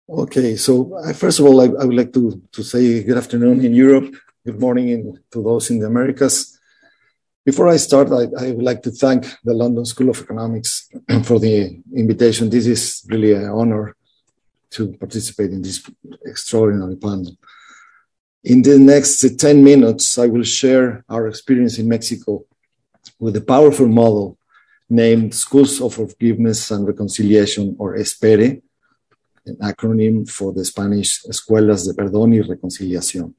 Okay, so first of all, I would like to say good afternoon in Europe, good morning to those in the Americas. Before I start, I would like to thank the London School of Economics for the invitation. This is really an honor to participate in this extraordinary panel. In the next 10 minutes, I will share our experience in Mexico with a powerful model named Schools of Forgiveness and Reconciliation, or ESPERE, an acronym for the Spanish Escuelas de Perdón y Reconciliación.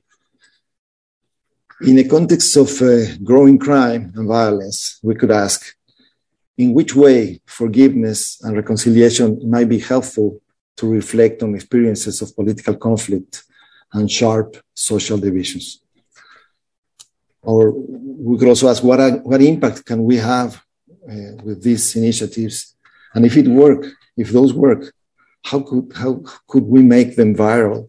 In a context of growing crime and violence, we could ask, in which way forgiveness and reconciliation might be helpful to reflect on experiences of political conflict and sharp social divisions? Or we could also ask, what impact can we have with these initiatives? And if those work, how could we make them viral?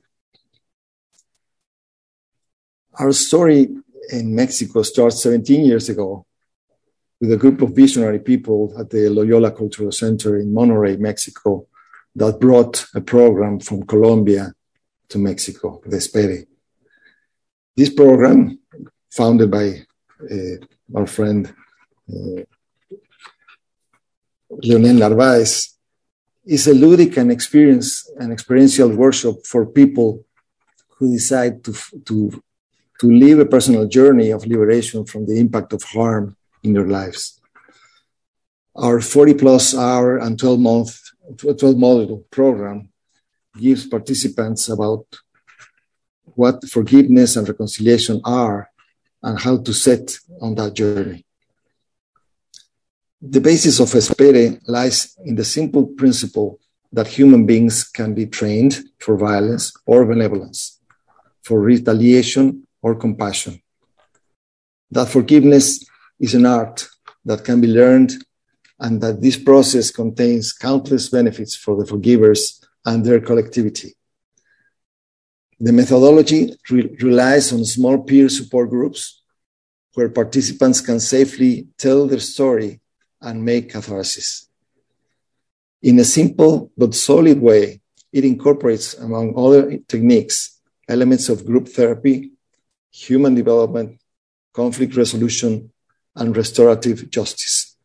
Our story in Mexico starts 17 years ago with a group of visionary people at the Loyola Cultural Center in Monterrey, Mexico, that brought a program from Colombia to Mexico, the ESPERE. This program, founded by our friend Leonel Narvaez, is a ludic and experiential workshop for people who decide to live a personal journey of liberation from the impact of harm in their lives. Our 40-plus hour and 12-module program gives participants about what forgiveness and reconciliation are and how to set on that journey. The basis of ESPERE lies in the simple principle that human beings can be trained for violence or benevolence, for retaliation or compassion. That forgiveness is an art that can be learned, and that this process contains countless benefits for the forgivers and their collectivity. The methodology relies on small peer support groups where participants can safely tell their story and make catharsis. In a simple but solid way, it incorporates, among other techniques, elements of group therapy, human development, conflict resolution, and restorative justice.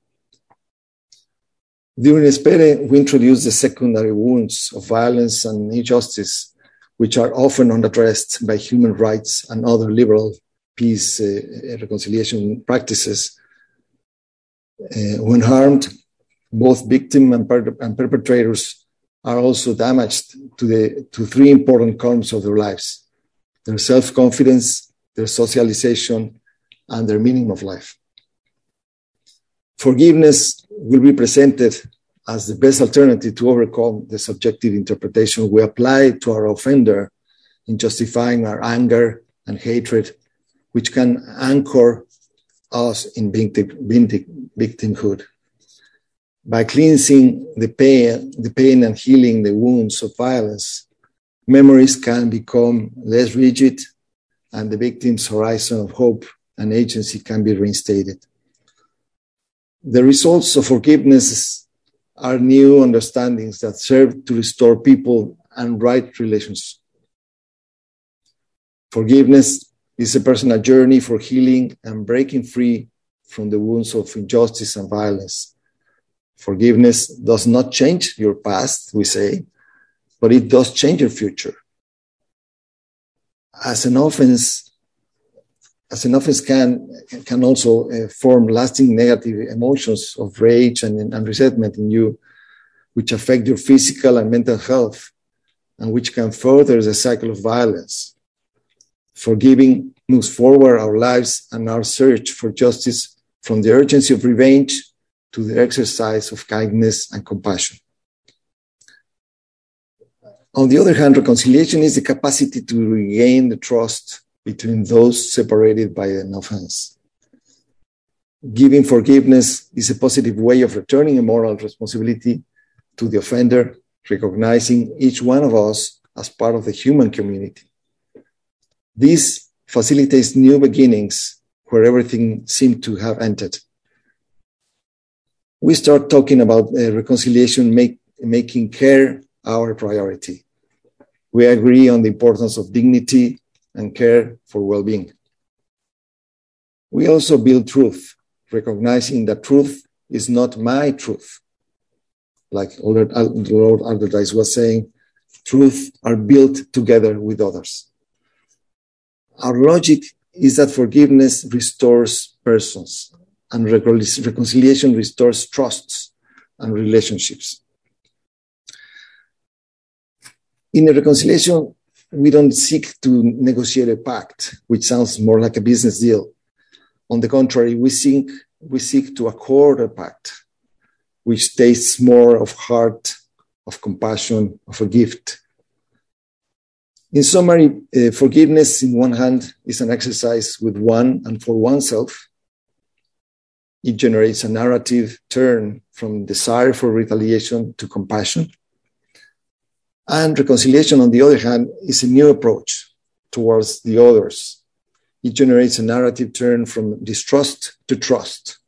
During ESPERE, we introduced the secondary wounds of violence and injustice, which are often unaddressed by human rights and other liberal peace reconciliation practices. When harmed, both victim and perpetrators are also damaged to three important columns of their lives: their self-confidence, their socialization, and their meaning of life. Forgiveness will be presented as the best alternative to overcome the subjective interpretation we apply to our offender in justifying our anger and hatred, which can anchor us in victimhood. By cleansing the pain and healing the wounds of violence, memories can become less rigid, and the victim's horizon of hope and agency can be reinstated. The results of forgiveness are new understandings that serve to restore people and right relations. Forgiveness is a personal journey for healing and breaking free from the wounds of injustice and violence. Forgiveness does not change your past, we say, but it does change your future. As an offense can also form lasting negative emotions of rage and resentment in you, which affect your physical and mental health, and which can further the cycle of violence. Forgiving moves forward our lives and our search for justice from the urgency of revenge to the exercise of kindness and compassion. On the other hand, reconciliation is the capacity to regain the trust between those separated by an offense. Giving forgiveness is a positive way of returning a moral responsibility to the offender, recognizing each one of us as part of the human community. This facilitates new beginnings where everything seemed to have ended. We start talking about reconciliation, making care our priority. We agree on the importance of dignity and care for well-being. We also build truth, recognizing that truth is not my truth. Like Lord Alderdice was saying, truth are built together with others. Our logic is that forgiveness restores persons and reconciliation restores trusts and relationships. In a reconciliation, we don't seek to negotiate a pact, which sounds more like a business deal. On the contrary, we seek to accord a pact, which tastes more of heart, of compassion, of a gift. In summary, forgiveness, in one hand, is an exercise with one and for oneself. It generates a narrative turn from desire for retaliation to compassion. And reconciliation, on the other hand, is a new approach towards the others. It generates a narrative turn from distrust to trust.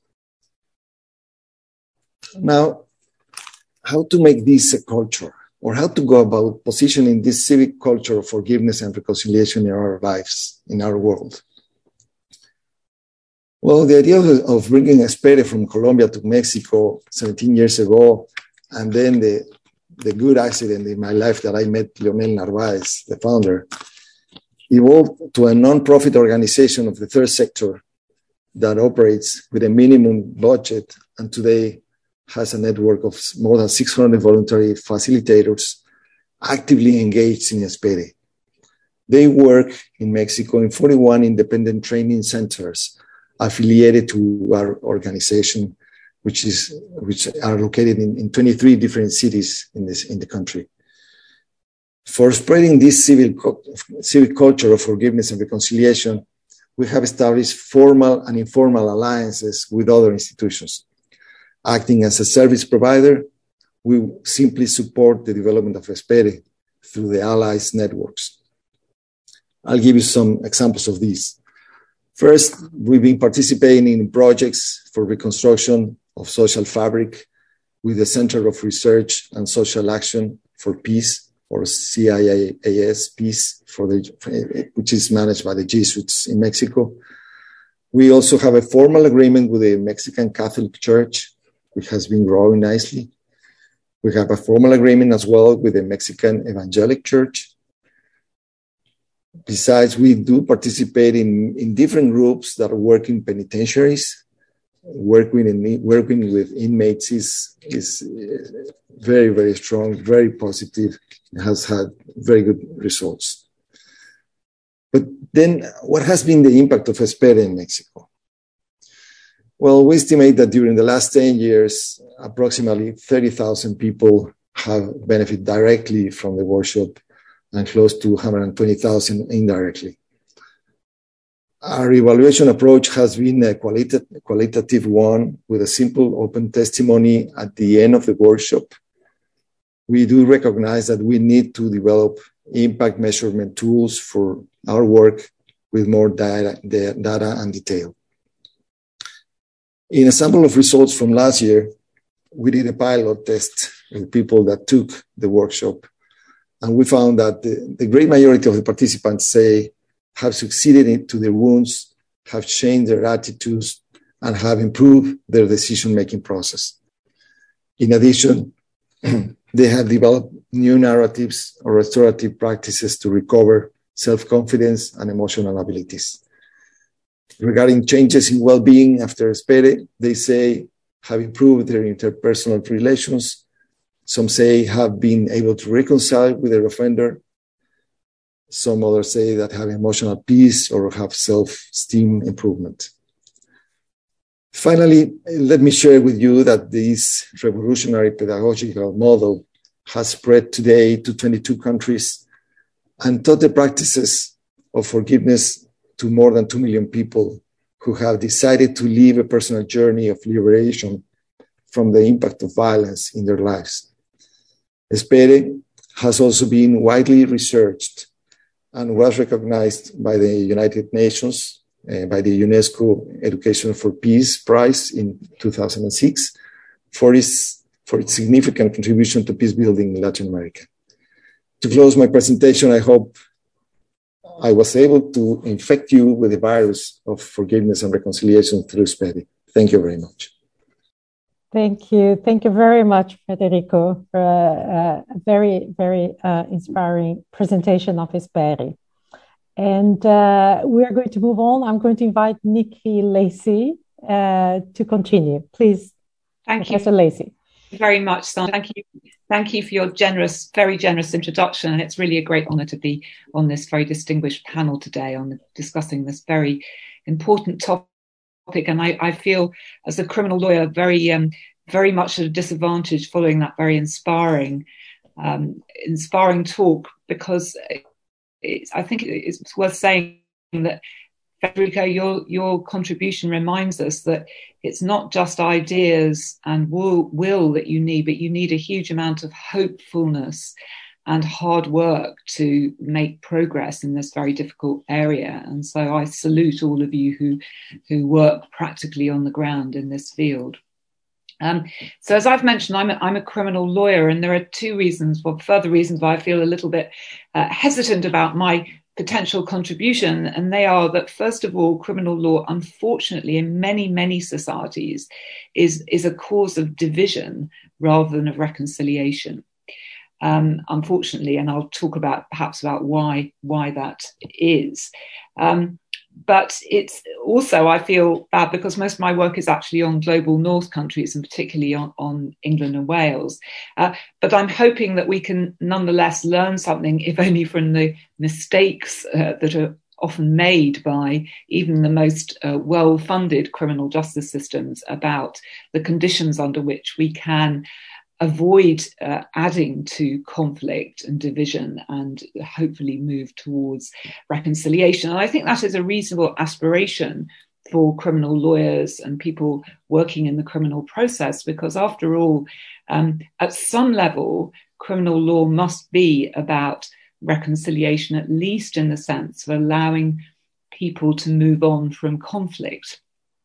Now, how to make this a culture, or how to go about positioning this civic culture of forgiveness and reconciliation in our lives, in our world? Well, the idea of bringing Espere from Colombia to Mexico 17 years ago, and then the good accident in my life that I met Leonel Narvaez, the founder, evolved to a non-profit organization of the third sector that operates with a minimum budget and today has a network of more than 600 voluntary facilitators actively engaged in Espere. They work in Mexico in 41 independent training centers affiliated to our organization, which are located in 23 different cities in the country. For spreading this civic culture of forgiveness and reconciliation, we have established formal and informal alliances with other institutions. Acting as a service provider, we simply support the development of Espere through the allies networks. I'll give you some examples of these. First, we've been participating in projects for reconstruction of social fabric with the Center of Research and Social Action for Peace, or CIAS Peace, which is managed by the Jesuits in Mexico. We also have a formal agreement with the Mexican Catholic Church, which has been growing nicely. We have a formal agreement as well with the Mexican Evangelic Church. Besides, we do participate in different groups that work in penitentiaries. Working with inmates is very, very strong, very positive, has had very good results. But then what has been the impact of Espere in Mexico? Well, we estimate that during the last 10 years, approximately 30,000 people have benefited directly from the workshop and close to 120,000 indirectly. Our evaluation approach has been a qualitative one with a simple open testimony at the end of the workshop. We do recognize that we need to develop impact measurement tools for our work with more data and detail. In a sample of results from last year, we did a pilot test with people that took the workshop, and we found that the great majority of the participants have succeeded into their wounds, have changed their attitudes, and have improved their decision-making process. In addition, they have developed new narratives or restorative practices to recover self-confidence and emotional abilities. Regarding changes in well-being after Espere, they say have improved their interpersonal relations. Some say have been able to reconcile with their offender. Some others say that have emotional peace or have self-esteem improvement. Finally, let me share with you that this revolutionary pedagogical model has spread today to 22 countries and taught the practices of forgiveness to more than 2 million people who have decided to live a personal journey of liberation from the impact of violence in their lives. Espere has also been widely researched and was recognized by the United Nations, by the UNESCO Education for Peace Prize in 2006 for its significant contribution to peace building in Latin America. To close my presentation, I hope I was able to infect you with the virus of forgiveness and reconciliation through SPERI. Thank you very much. Thank you. Thank you very much, Federico, for a very, very inspiring presentation of SPERI. And we are going to move on. I'm going to invite Nikki Lacy to continue. Please, Professor Lacy. Very much, Sandra. Thank you for your very generous introduction. And it's really a great honor to be on this very distinguished panel today on discussing this very important topic. And I feel, as a criminal lawyer, very much at a disadvantage following that very inspiring talk, because I think it's worth saying that, Federico, your contribution reminds us that it's not just ideas and will that you need, but you need a huge amount of hopefulness and hard work to make progress in this very difficult area. And so I salute all of you who work practically on the ground in this field. So as I've mentioned, I'm a criminal lawyer, and there are further reasons why I feel a little bit hesitant about my potential contribution. And they are that, first of all, criminal law, unfortunately, in many, many societies is a cause of division rather than of reconciliation. Unfortunately, and I'll talk perhaps about why that is. But it's also, I feel bad because most of my work is actually on global north countries, and particularly on England and Wales. But I'm hoping that we can nonetheless learn something, if only from the mistakes that are often made by even the most well-funded criminal justice systems about the conditions under which we can avoid adding to conflict and division and hopefully move towards reconciliation. And I think that is a reasonable aspiration for criminal lawyers and people working in the criminal process, because after all, at some level, criminal law must be about reconciliation, at least in the sense of allowing people to move on from conflict.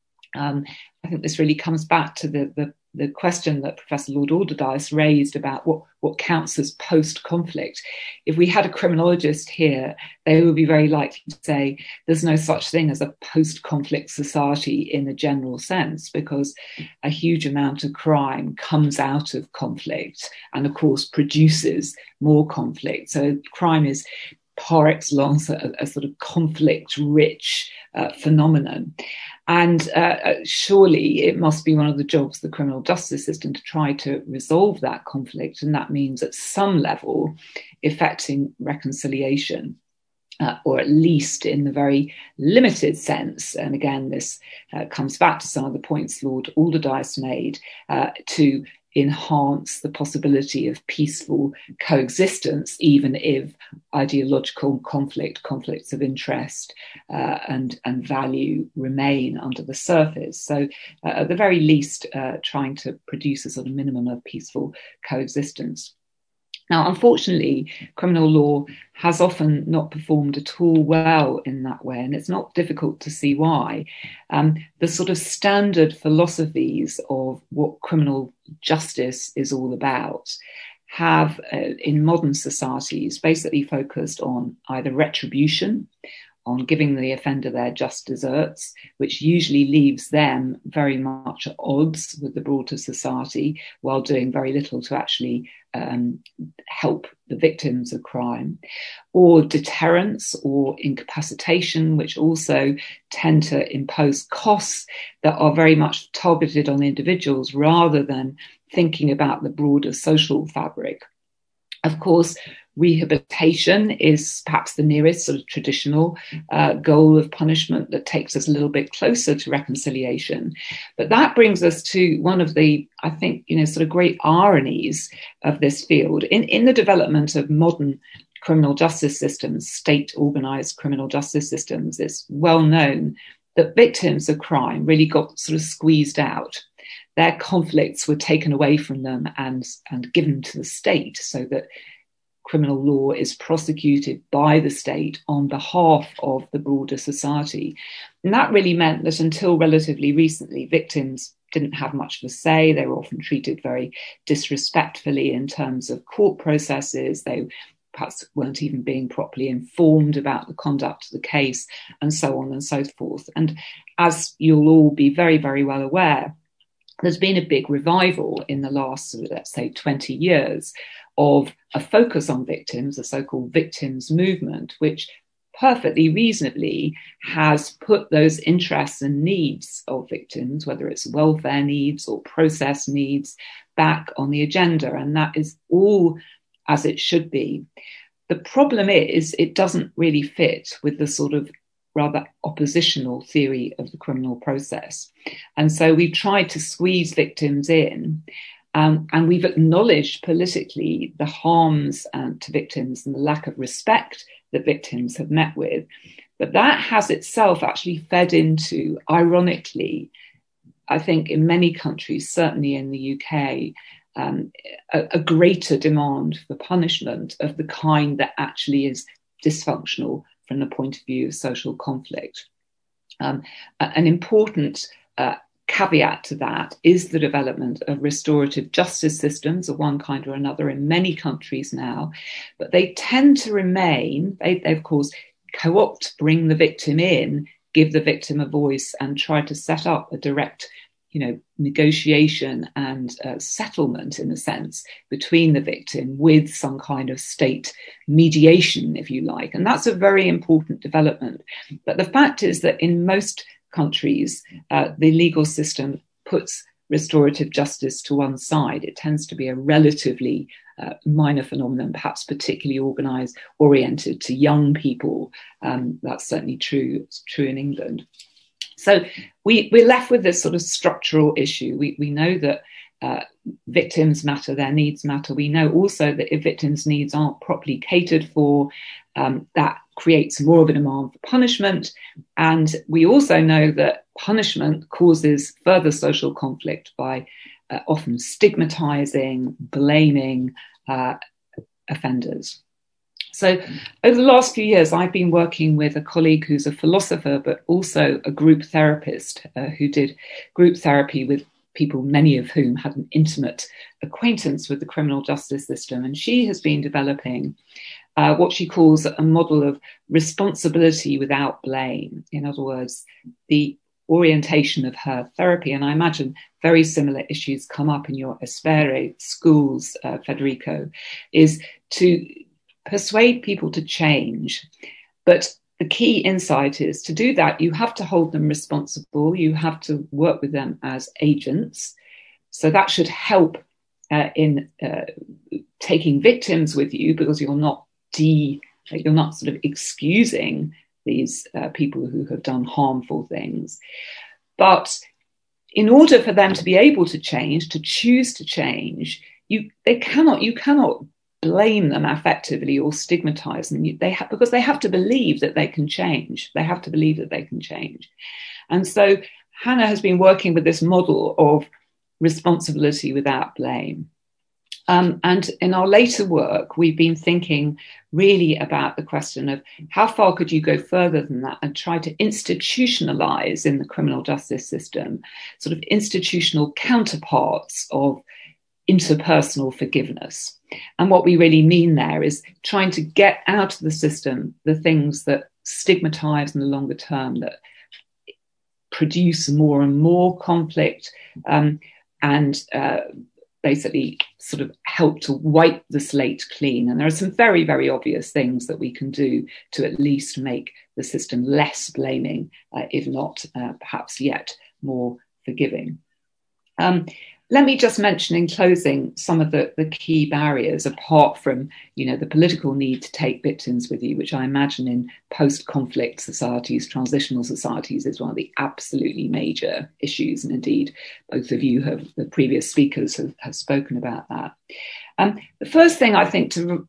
I think this really comes back to the question that Professor Lord Alderdice raised about what counts as post-conflict. If we had a criminologist here, they would be very likely to say there's no such thing as a post-conflict society in a general sense, because a huge amount of crime comes out of conflict and, of course, produces more conflict. So crime is par excellence a sort of conflict-rich phenomenon. And surely it must be one of the jobs of the criminal justice system to try to resolve that conflict. And that means at some level effecting reconciliation, or at least in the very limited sense. And again, this comes back to some of the points Lord Alderdice made, to enhance the possibility of peaceful coexistence, even if ideological conflicts of interest and value remain under the surface. So at the very least, trying to produce a sort of minimum of peaceful coexistence. Now, unfortunately, criminal law has often not performed at all well in that way, and it's not difficult to see why. The sort of standard philosophies of what criminal justice is all about have, in modern societies, basically focused on either retribution, on giving the offender their just deserts, which usually leaves them very much at odds with the broader society, while doing very little to actually help the victims of crime, or deterrence or incapacitation, which also tend to impose costs that are very much targeted on individuals rather than thinking about the broader social fabric. Of course, rehabilitation is perhaps the nearest sort of traditional goal of punishment that takes us a little bit closer to reconciliation. But that brings us to one of the, I think, sort of great ironies of this field. In the development of modern criminal justice systems, state-organized criminal justice systems, it's well known that victims of crime really got sort of squeezed out. Their conflicts were taken away from them and given to the state, so that criminal law is prosecuted by the state on behalf of the broader society. And that really meant that until relatively recently, victims didn't have much of a say. They were often treated very disrespectfully in terms of court processes. They perhaps weren't even being properly informed about the conduct of the case, and so on and so forth. And as you'll all be very, very well aware, there's been a big revival in the last, let's say, 20 years of a focus on victims, the so-called victims movement, which perfectly reasonably has put those interests and needs of victims, whether it's welfare needs or process needs, back on the agenda. And that is all as it should be. The problem is it doesn't really fit with the sort of rather oppositional theory of the criminal process. And so we've tried to squeeze victims in, and we've acknowledged politically the harms to victims and the lack of respect that victims have met with. But that has itself actually fed into, ironically, I think in many countries, certainly in the UK, a greater demand for punishment of the kind that actually is dysfunctional from the point of view of social conflict. An important caveat to that is the development of restorative justice systems of one kind or another in many countries now, but they tend to remain, they of course co-opt, bring the victim in, give the victim a voice and try to set up a direct negotiation and settlement, in a sense, between the victim with some kind of state mediation, if you like. And that's a very important development. But the fact is that in most countries, the legal system puts restorative justice to one side. It tends to be a relatively minor phenomenon, perhaps particularly oriented to young people. That's certainly true in England. So we're left with this sort of structural issue. We know that victims matter, their needs matter. We know also that if victims' needs aren't properly catered for, that creates more of a demand for punishment. And we also know that punishment causes further social conflict by often stigmatizing, blaming offenders. So over the last few years, I've been working with a colleague who's a philosopher, but also a group therapist who did group therapy with people, many of whom had an intimate acquaintance with the criminal justice system. And she has been developing what she calls a model of responsibility without blame. In other words, the orientation of her therapy, and I imagine very similar issues come up in your Espere schools, Federico, is to persuade people to change. But the key insight is to do that, you have to hold them responsible. You have to work with them as agents. So that should help in taking victims with you, because you're not sort of excusing these people who have done harmful things. But in order for them to be able to change, to choose to change, you cannot blame them affectively or stigmatize them. Because they have to believe that they can change. They have to believe that they can change. And so Hannah has been working with this model of responsibility without blame. And in our later work, we've been thinking really about the question of how far could you go further than that and try to institutionalize in the criminal justice system sort of institutional counterparts of interpersonal forgiveness. And what we really mean there is trying to get out of the system the things that stigmatize in the longer term, that produce more and more conflict, and basically sort of help to wipe the slate clean. And there are some very, very obvious things that we can do to at least make the system less blaming, if not perhaps yet more forgiving. Let me just mention in closing some of the key barriers, apart from, the political need to take victims with you, which I imagine in post-conflict societies, transitional societies, is one of the absolutely major issues. And indeed, both of you the previous speakers have spoken about that. The first thing I think to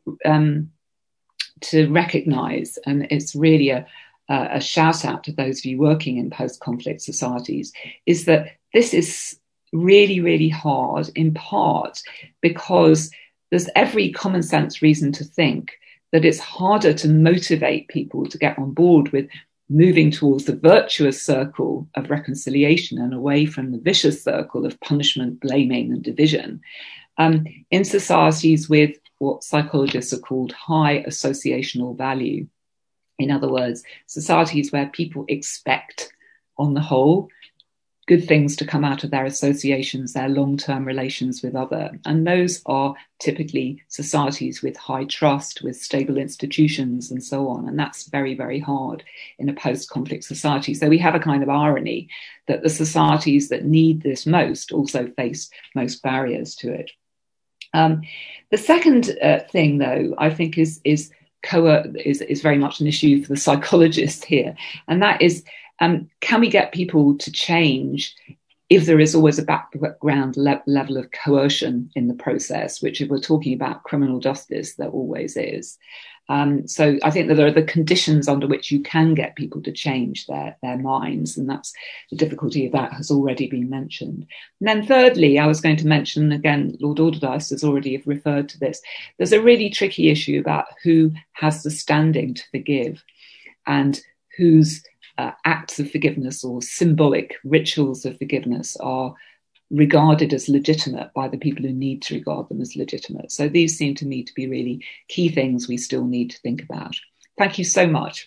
recognise, and it's really a shout out to those of you working in post-conflict societies, is that this is really, really hard, in part because there's every common sense reason to think that it's harder to motivate people to get on board with moving towards the virtuous circle of reconciliation and away from the vicious circle of punishment, blaming and division in societies with what psychologists are called high associational value. In other words, societies where people expect, on the whole, good things to come out of their associations, their long-term relations with other. And those are typically societies with high trust, with stable institutions and so on. And that's very, very hard in a post-conflict society. So we have a kind of irony that the societies that need this most also face most barriers to it. The second thing, though, I think is very much an issue for the psychologists here. And that is, can we get people to change if there is always a background level of coercion in the process, which if we're talking about criminal justice, there always is. So I think that there are the conditions under which you can get people to change their minds, and that's the difficulty of that has already been mentioned. And then thirdly, I was going to mention, again, Lord Alderdice has already referred to this, there's a really tricky issue about who has the standing to forgive and whose acts of forgiveness or symbolic rituals of forgiveness are regarded as legitimate by the people who need to regard them as legitimate. So these seem to me to be really key things we still need to think about. Thank you so much.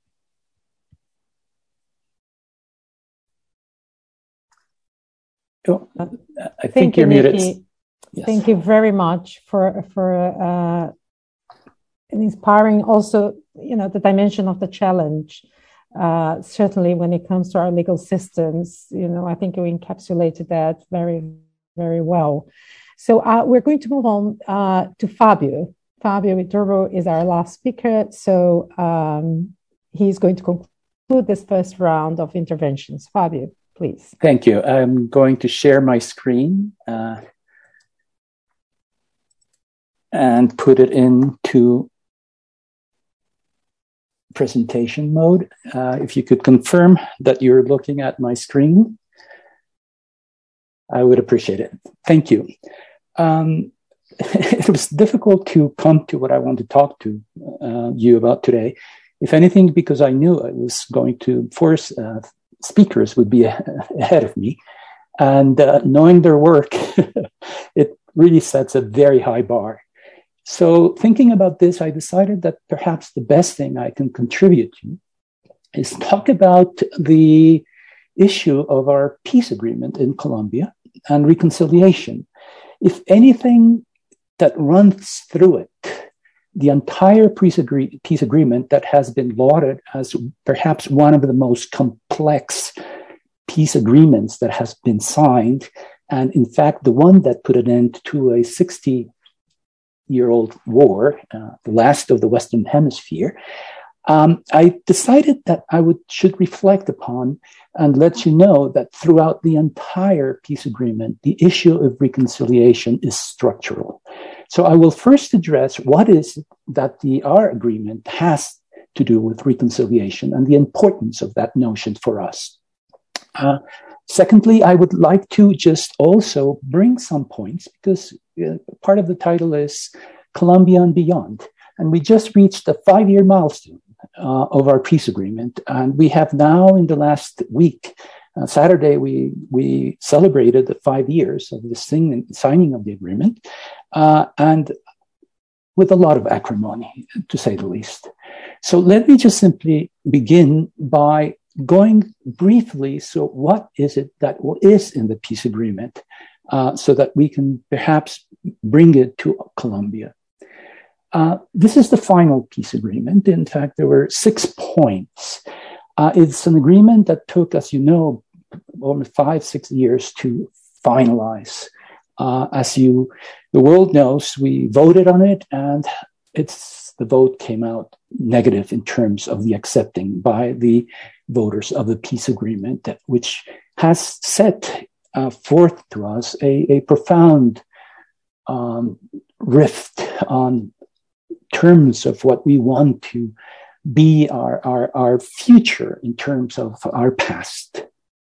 Oh, I think you're muted. Yes. Thank you very much for inspiring also, the dimension of the challenge. Certainly when it comes to our legal systems, I think you encapsulated that very, very well. So we're going to move on to Fabio. Fabio Iturbo is our last speaker. So he's going to conclude this first round of interventions. Fabio, please. Thank you. I'm going to share my screen and put it into presentation mode. If you could confirm that you're looking at my screen, I would appreciate it. Thank you. It was difficult to come to what I want to talk to you about today. If anything, because I knew I was going to force speakers would be ahead of me. And knowing their work, it really sets a very high bar. So thinking about this, I decided that perhaps the best thing I can contribute to is talk about the issue of our peace agreement in Colombia and reconciliation. If anything that runs through it, the entire peace agreement that has been lauded as perhaps one of the most complex peace agreements that has been signed, and in fact, the one that put an end to a 60-year-old war, the last of the Western Hemisphere, I decided that I should reflect upon and let you know that throughout the entire peace agreement, the issue of reconciliation is structural. So I will first address what is that our agreement has to do with reconciliation and the importance of that notion for us. Secondly, I would like to just also bring some points because part of the title is Colombia and Beyond. And we just reached the 5-year milestone of our peace agreement. And we have now in the last week, Saturday, we celebrated the 5 years of the signing of the agreement, and with a lot of acrimony, to say the least. So let me just simply begin by going briefly, so what is it that is in the peace agreement, so that we can perhaps bring it to Colombia. This is the final peace agreement. In fact, there were 6 points. It's an agreement that took, as you know, over 5-6 years to finalize. The world knows, we voted on it, and the vote came out negative in terms of the accepting by the voters of the peace agreement, which has set forth to us a profound rift on terms of what we want to be our future in terms of our past.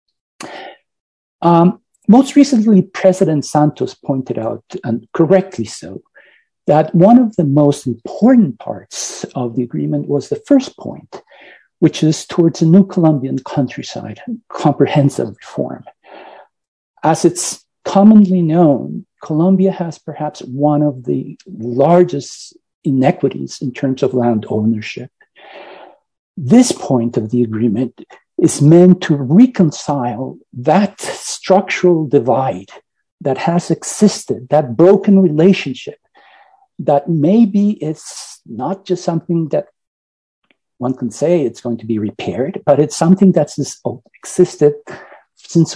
Most recently, President Santos pointed out, and correctly so, that one of the most important parts of the agreement was the first point, which is towards a new Colombian countryside, comprehensive reform. As it's commonly known, Colombia has perhaps one of the largest inequities in terms of land ownership. This point of the agreement is meant to reconcile that structural divide that has existed, that broken relationship, that maybe it's not just something that one can say it's going to be repaired, but it's something that's existed since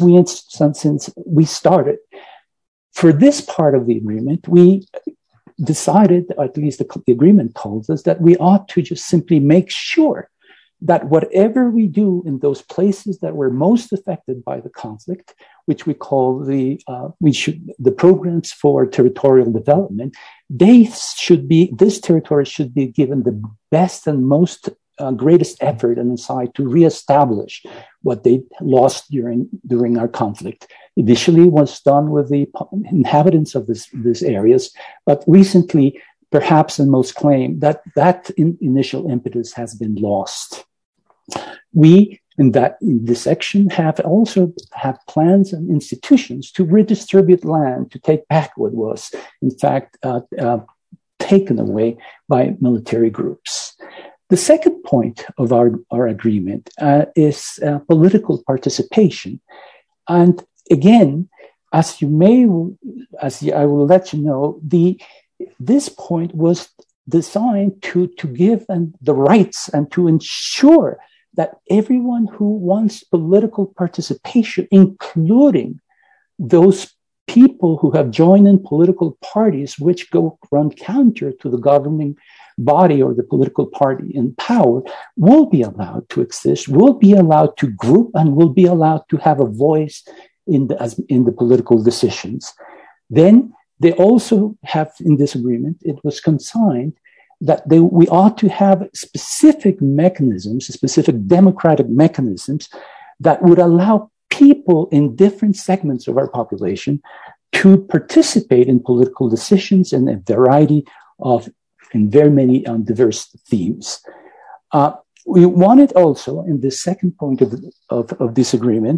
we started. For this part of the agreement, we decided, or at least the agreement told us, that we ought to just simply make sure that whatever we do in those places that were most affected by the conflict, which we call the programs for territorial development, this territory should be given the best and most greatest effort and insight to reestablish what they lost during our conflict. Initially, it was done with the inhabitants of these areas, but recently, perhaps the most claim that initial impetus has been lost. We, in this section, have plans and institutions to redistribute land, to take back what was, in fact, taken away by military groups. The second point of our agreement is political participation. And again, as I will let you know, this point was designed to give the rights and to ensure that everyone who wants political participation, including those people who have joined in political parties which run counter to the governing body or the political party in power, will be allowed to exist, will be allowed to group, and will be allowed to have a voice in the political decisions. Then they also have, in this agreement, it was consigned that we ought to have specific mechanisms, specific democratic mechanisms that would allow people in different segments of our population to participate in political decisions in a variety of, in very many diverse themes. We wanted also, in the second point of this agreement,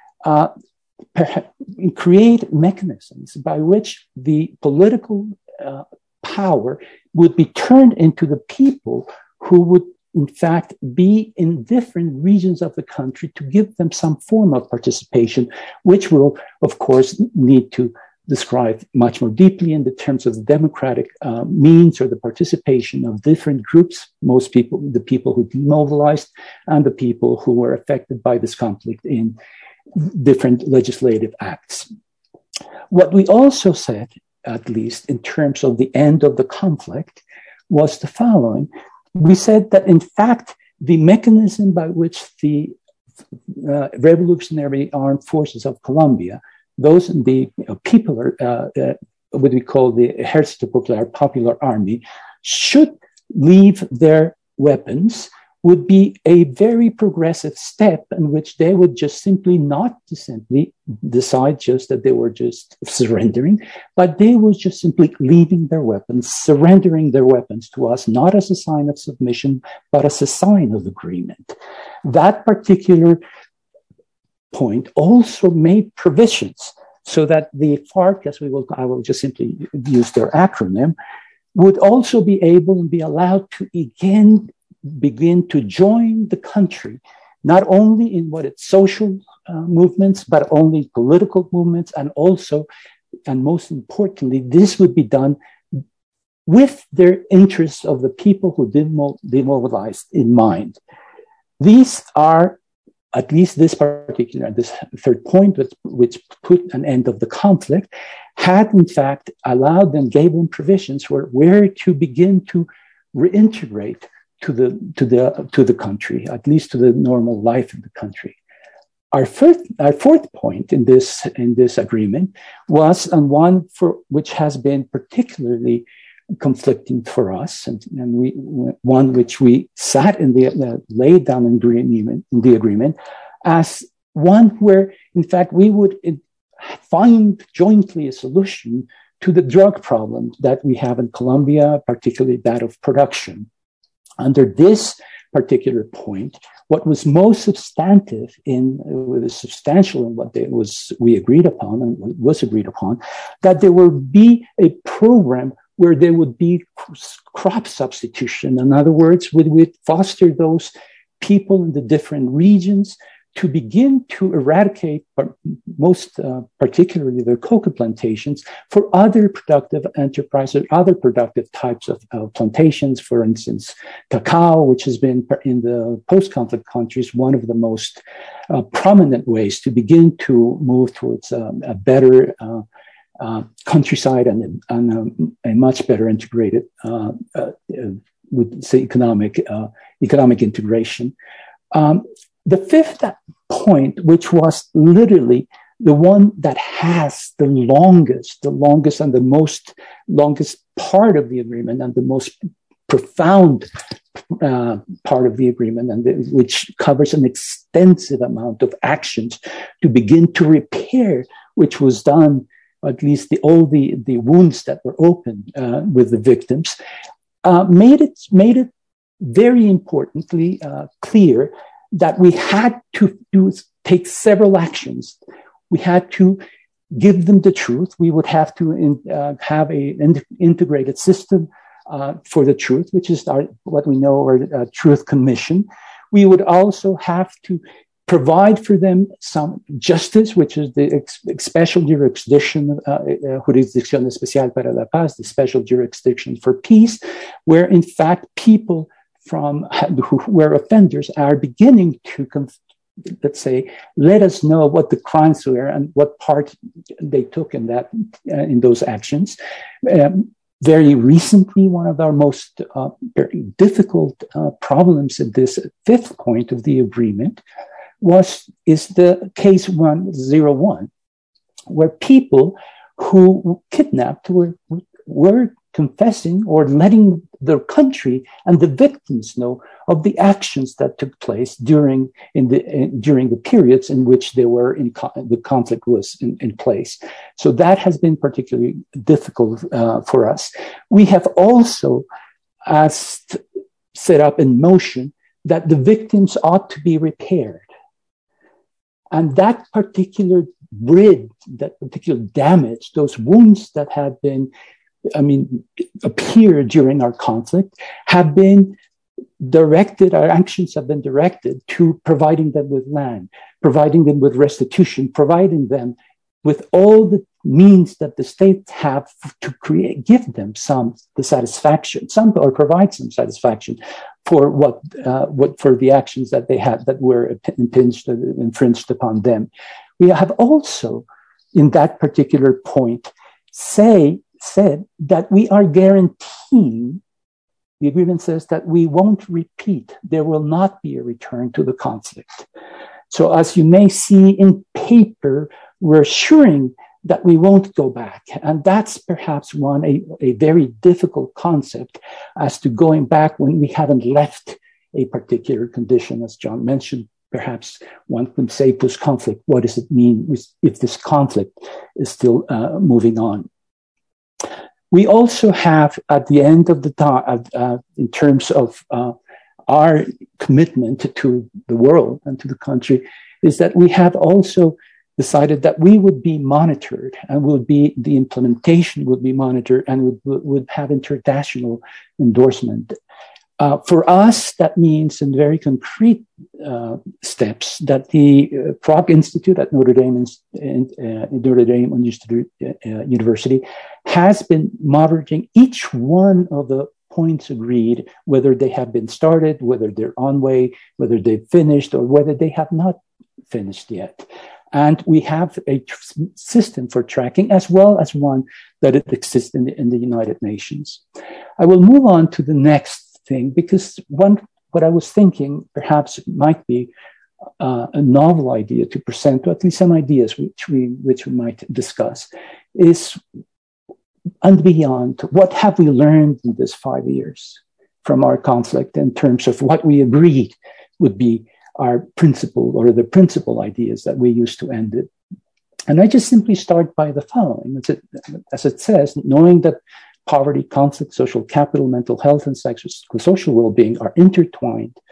create mechanisms by which the political power would be turned into the people who would, in fact, be in different regions of the country to give them some form of participation, which will, of course, need to describe much more deeply in the terms of the democratic means or the participation of different groups, most people, the people who demobilized and the people who were affected by this conflict in different legislative acts. What we also said, at least in terms of the end of the conflict, was the following. We said that, in fact, the mechanism by which the Revolutionary Armed Forces of Colombia, those in the what we call the Ejército Popular Army, should leave their weapons, would be a very progressive step in which they would just simply decide just that they were just surrendering, but they were just simply leaving their weapons, surrendering their weapons to us, not as a sign of submission, but as a sign of agreement. That particular point also made provisions so that the FARC, I will just simply use their acronym, would also be able and be allowed to again begin to join the country, not only in what its social movements, but only political movements, and also, and most importantly, this would be done with their interests of the people who demobilized in mind. These are, at least this third point, which put an end of the conflict, had in fact allowed them, gave them provisions for where to begin to reintegrate to the country, at least to the normal life in the country. Our fourth point in this agreement was, and one for which has been particularly conflicting for us, and one which we laid down in the agreement as one where, in fact, we would find jointly a solution to the drug problem that we have in Colombia, particularly that of production. Under this particular point, what was most substantial in what we agreed upon and was agreed upon, that there would be a program where there would be crop substitution. In other words, we would foster those people in the different regions to begin to eradicate, most particularly their coca plantations, for other productive enterprises, other productive types of plantations. For instance, cacao, which has been in the post-conflict countries one of the most prominent ways to begin to move towards a better countryside and a much better integrated, would say, economic integration. The fifth point, which was literally the one that has the longest and the longest part of the agreement and the most profound part of the agreement, and which covers an extensive amount of actions to begin to repair, which was done, at least all the wounds that were open with the victims, made it very importantly clear that we had to take several actions. We had to give them the truth. We would have to have an integrated system for the truth, which is what we know our Truth Commission. We would also have to provide for them some justice, which is the special jurisdiction, Jurisdicción Especial para la Paz, the special jurisdiction for peace, where in fact people where offenders are beginning to, let's say, let us know what the crimes were and what part they took in those actions. Very recently, one of our most very difficult problems at this fifth point of the agreement is the case 101, where people who kidnapped were confessing or letting their country and the victims know of the actions that took place during the periods in which they were the conflict was in place. So that has been particularly difficult for us. We have also set up in motion that the victims ought to be repaired. And that particular that particular damage, those wounds that had been appeared during our conflict, have been directed, our actions have been directed to providing them with land, providing them with restitution, providing them with all the means that the states have to give them the satisfaction, or provide some satisfaction for for the actions that they had that were infringed upon them. We have also, in that particular point, said that we are guaranteeing, the agreement says that we won't repeat, there will not be a return to the conflict. So as you may see in paper, we're assuring that we won't go back. And that's perhaps a very difficult concept as to going back when we haven't left a particular condition, as John mentioned. Perhaps one could say post-conflict, what does it mean if this conflict is still moving on? We also have, at the end of the time, in terms of our commitment to the world and to the country, is that we have also decided that we would be monitored and the implementation would be monitored and would have international endorsement. For us, that means in very concrete steps that the Prague Institute at Notre Dame University has been monitoring each one of the points agreed, whether they have been started, whether they're on way, whether they've finished, or whether they have not finished yet. And we have a system for tracking, as well as one that exists in the United Nations. I will move on to the next thing, because what I was thinking perhaps might be a novel idea to present, or at least some ideas which we might discuss, is and beyond, what have we learned in this 5 years from our conflict in terms of what we agreed would be our principle, or the principal ideas that we used to end it. And I just simply start by the following. As it says, knowing that poverty, conflict, social capital, mental health, and social well-being are intertwined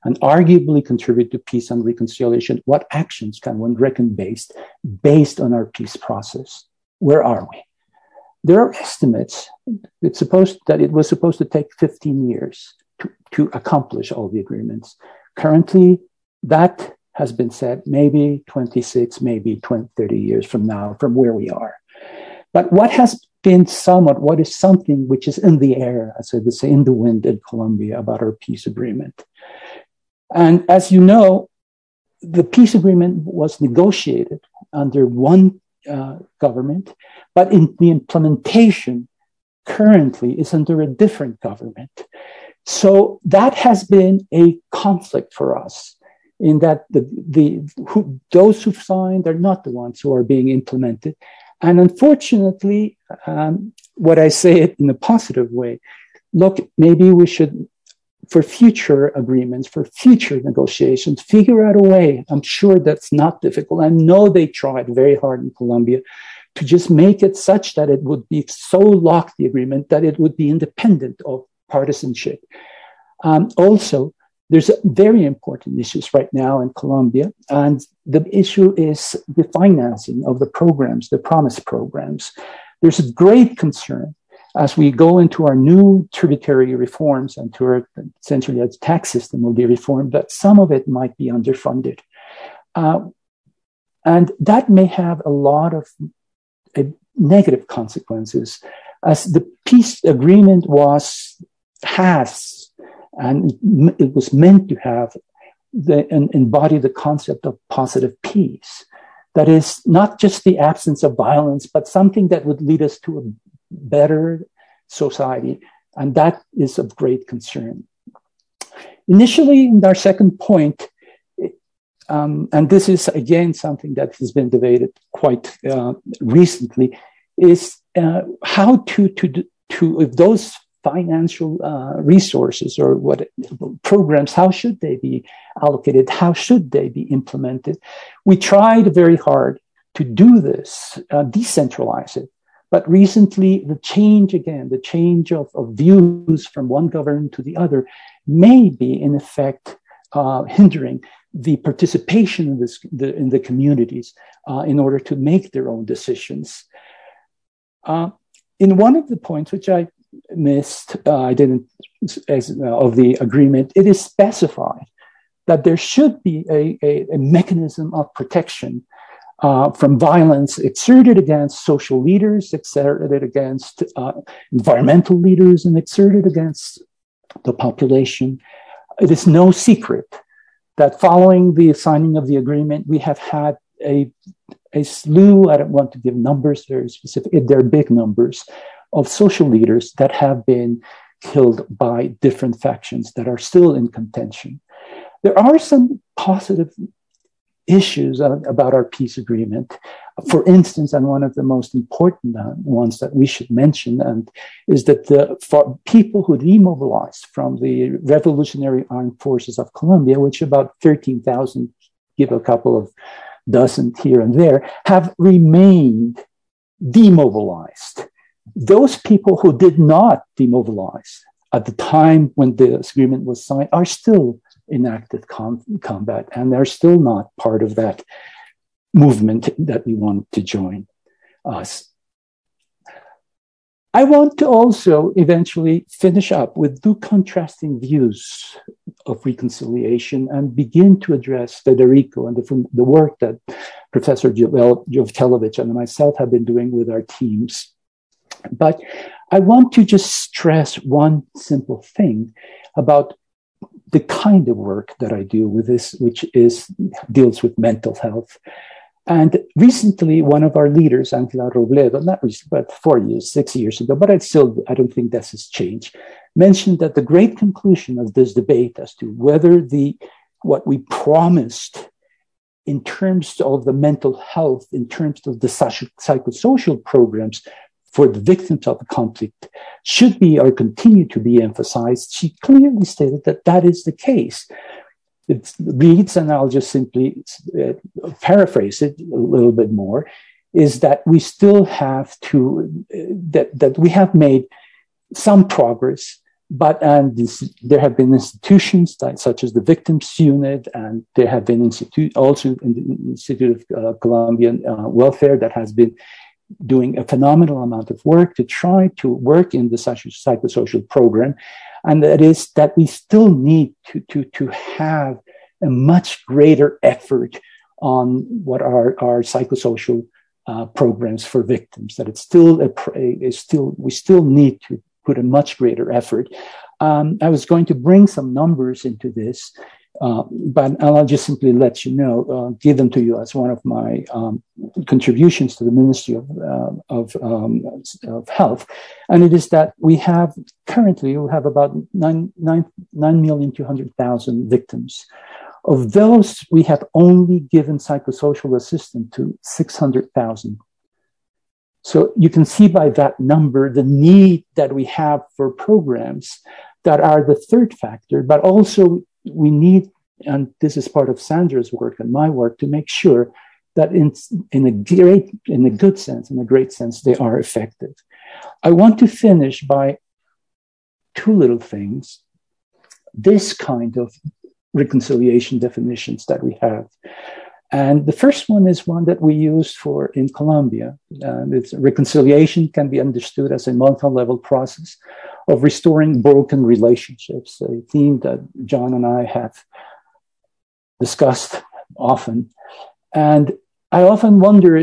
and arguably contribute to peace and reconciliation, what actions can one reckon based on our peace process? Where are we? There are estimates. It was supposed to take 15 years to accomplish all the agreements. Currently, that has been said, maybe 26, maybe 30 years from now, from where we are. But what is something which is in the air, as I would say, in the wind in Colombia about our peace agreement? And as you know, the peace agreement was negotiated under one government, but in the implementation currently is under a different government. So that has been a conflict for us, in that those who've signed are not the ones who are being implemented. And unfortunately, what I say it in a positive way, look, maybe we should, for future agreements, for future negotiations, figure out a way. I'm sure that's not difficult. I know they tried very hard in Colombia to just make it such that it would be so locked, the agreement, that it would be independent of partisanship. Also, there's very important issues right now in Colombia, and the issue is the financing of the programs, the promise programs. There's a great concern as we go into our new tributary reforms and to our, essentially, our tax system will be reformed, that some of it might be underfunded. And that may have a lot of negative consequences, as the peace agreement and it was meant to have embody the concept of positive peace. That is not just the absence of violence, but something that would lead us to a better society. And that is of great concern. Initially, in our second point, and this is again something that has been debated quite recently, is how to if those financial resources or what programs, how should they be allocated? How should they be implemented? We tried very hard to do this, decentralize it. But recently, the change of views from one government to the other may be, in effect, hindering the participation in the communities in order to make their own decisions. In one of the points, which I missed, of the agreement, it is specified that there should be a mechanism of protection from violence exerted against social leaders, exerted against environmental leaders, and exerted against the population. It is no secret that following the signing of the agreement, we have had a slew, I don't want to give numbers very specific, they're big numbers, of social leaders that have been killed by different factions that are still in contention. There are some positive issues about our peace agreement. For instance, and one of the most important ones that we should mention is that for people who demobilized from the Revolutionary Armed Forces of Colombia, which about 13,000, give a couple of dozen here and there, have remained demobilized. Those people who did not demobilize at the time when this agreement was signed are still in active combat, and they're still not part of that movement that we want to join us. I want to also eventually finish up with two contrasting views of reconciliation and begin to address Federico and the work that Professor Jovcelovic and myself have been doing with our teams. But I want to just stress one simple thing about the kind of work that I do with this, which deals with mental health. And recently, one of our leaders, Angela Robledo, not recently, but 6 years ago, but I don't think that has changed, mentioned that the great conclusion of this debate as to whether what we promised in terms of the mental health, in terms of the psychosocial programs for the victims of the conflict should be or continue to be emphasized, she clearly stated that that is the case. It reads, and I'll just simply paraphrase it a little bit more, is that we still have to, that we have made some progress, there have been institutions such as the Victims Unit, and there have been also in the Institute of Colombian Welfare that has been doing a phenomenal amount of work to try to work in the psychosocial program. And that is that we still need to have a much greater effort on what are our psychosocial programs for victims, that it's we still need to put a much greater effort. I was going to bring some numbers into this, but I'll just simply let you know, give them to you as one of my contributions to the Ministry of Health. And it is that we have about 9,200,000 victims. Of those, we have only given psychosocial assistance to 600,000. So you can see by that number the need that we have for programs that are the third factor, but also we need, and this is part of Sandra's work and my work, to make sure that in a great sense, they are effective. I want to finish by two little things. This kind of reconciliation definitions that we have. And the first one is one that we use in Colombia. Reconciliation can be understood as a multi-level process of restoring broken relationships, a theme that John and I have discussed often. And I often wonder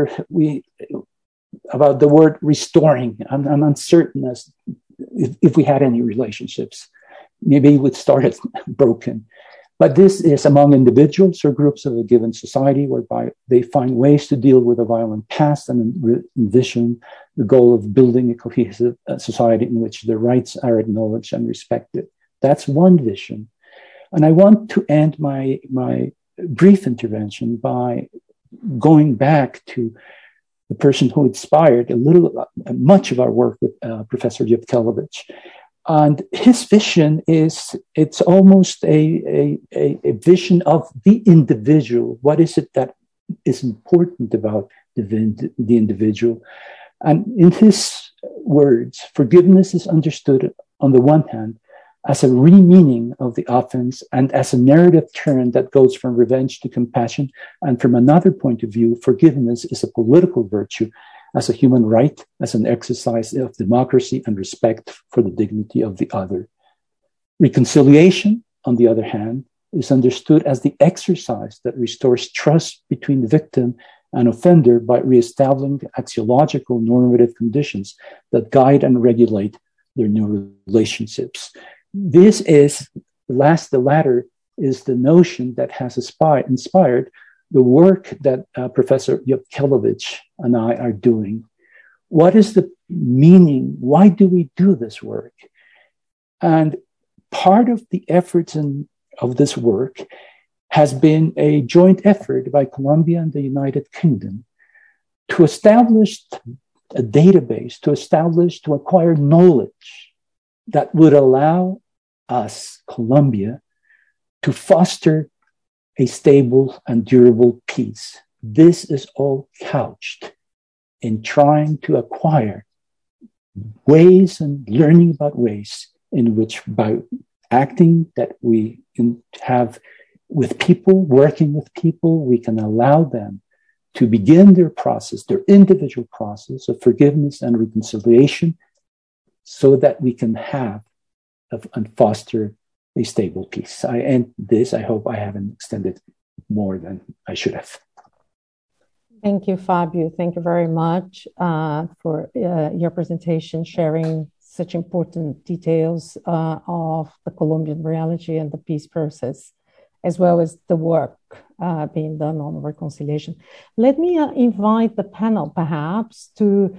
about the word restoring. I'm uncertain as if we had any relationships. Maybe it would start as broken. But this is among individuals or groups of a given society, whereby they find ways to deal with a violent past and envision the goal of building a cohesive society in which their rights are acknowledged and respected. That's one vision. And I want to end my brief intervention by going back to the person who inspired much of our work with Professor Yevkelevich. And his vision it's almost a vision of the individual. What is it that is important about the individual? And in his words, forgiveness is understood on the one hand as a re-meaning of the offense and as a narrative turn that goes from revenge to compassion. And from another point of view, forgiveness is a political virtue, as a human right, as an exercise of democracy and respect for the dignity of the other. Reconciliation, on the other hand, is understood as the exercise that restores trust between the victim and offender by reestablishing axiological normative conditions that guide and regulate their new relationships. This is, the latter is the notion that has inspired the work that Professor Yevkelevich and I are doing. What is the meaning? Why do we do this work? And part of the efforts of this work has been a joint effort by Colombia and the United Kingdom to establish a database, to acquire knowledge that would allow us, Colombia, to foster a stable and durable peace. This is all couched in trying to acquire ways and learning about ways in which, by acting that we can have with people, working with people, we can allow them to begin their process, their individual process of forgiveness and reconciliation, so that we can have and foster a stable peace. I end this. I hope I haven't extended more than I should have. Thank you, Fabio. Thank you very much for your presentation, sharing such important details of the Colombian reality and the peace process, as well as the work being done on reconciliation. Let me invite the panel, perhaps, to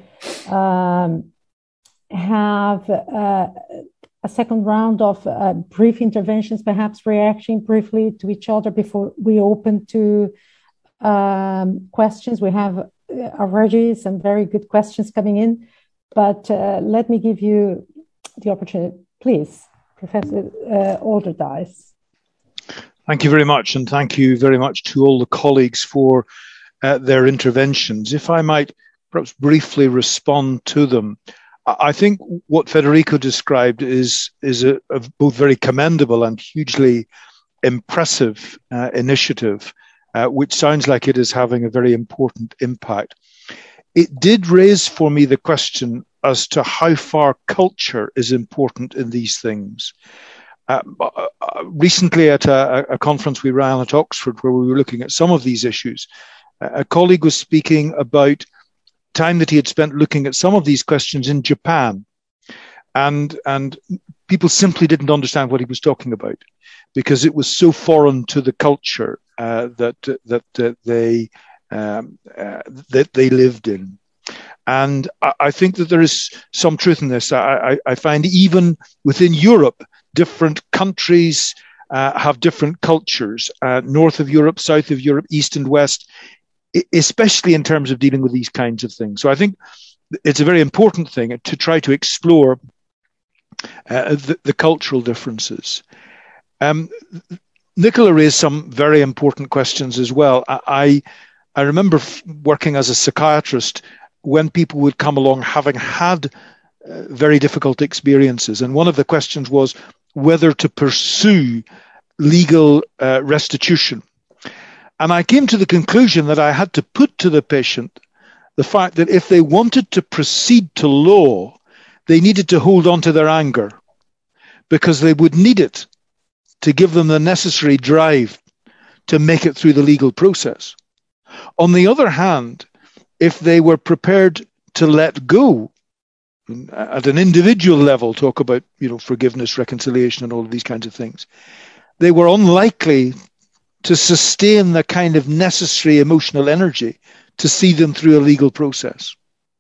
have a second round of brief interventions, perhaps reacting briefly to each other before we open to questions. We have already some very good questions coming in, but let me give you the opportunity. Please, Professor Alderdice. Thank you very much, and thank you very much to all the colleagues for their interventions. If I might perhaps briefly respond to them. I think what Federico described is a both very commendable and hugely impressive initiative, which sounds like it is having a very important impact. It did raise for me the question as to how far culture is important in these things. Recently at a conference we ran at Oxford where we were looking at some of these issues, a colleague was speaking about time that he had spent looking at some of these questions in Japan, and people simply didn't understand what he was talking about because it was so foreign to the culture that they lived in. And I think that there is some truth in this. I find even within Europe, different countries have different cultures, north of Europe, south of Europe, east and west, especially in terms of dealing with these kinds of things. So I think it's a very important thing to try to explore the cultural differences. Nicola raised some very important questions as well. I remember working as a psychiatrist when people would come along having had very difficult experiences. And one of the questions was whether to pursue legal restitution. And I came to the conclusion that I had to put to the patient the fact that if they wanted to proceed to law, they needed to hold on to their anger because they would need it to give them the necessary drive to make it through the legal process. On the other hand, if they were prepared to let go at an individual level, talk about, forgiveness, reconciliation, and all of these kinds of things, they were unlikely to sustain the kind of necessary emotional energy to see them through a legal process.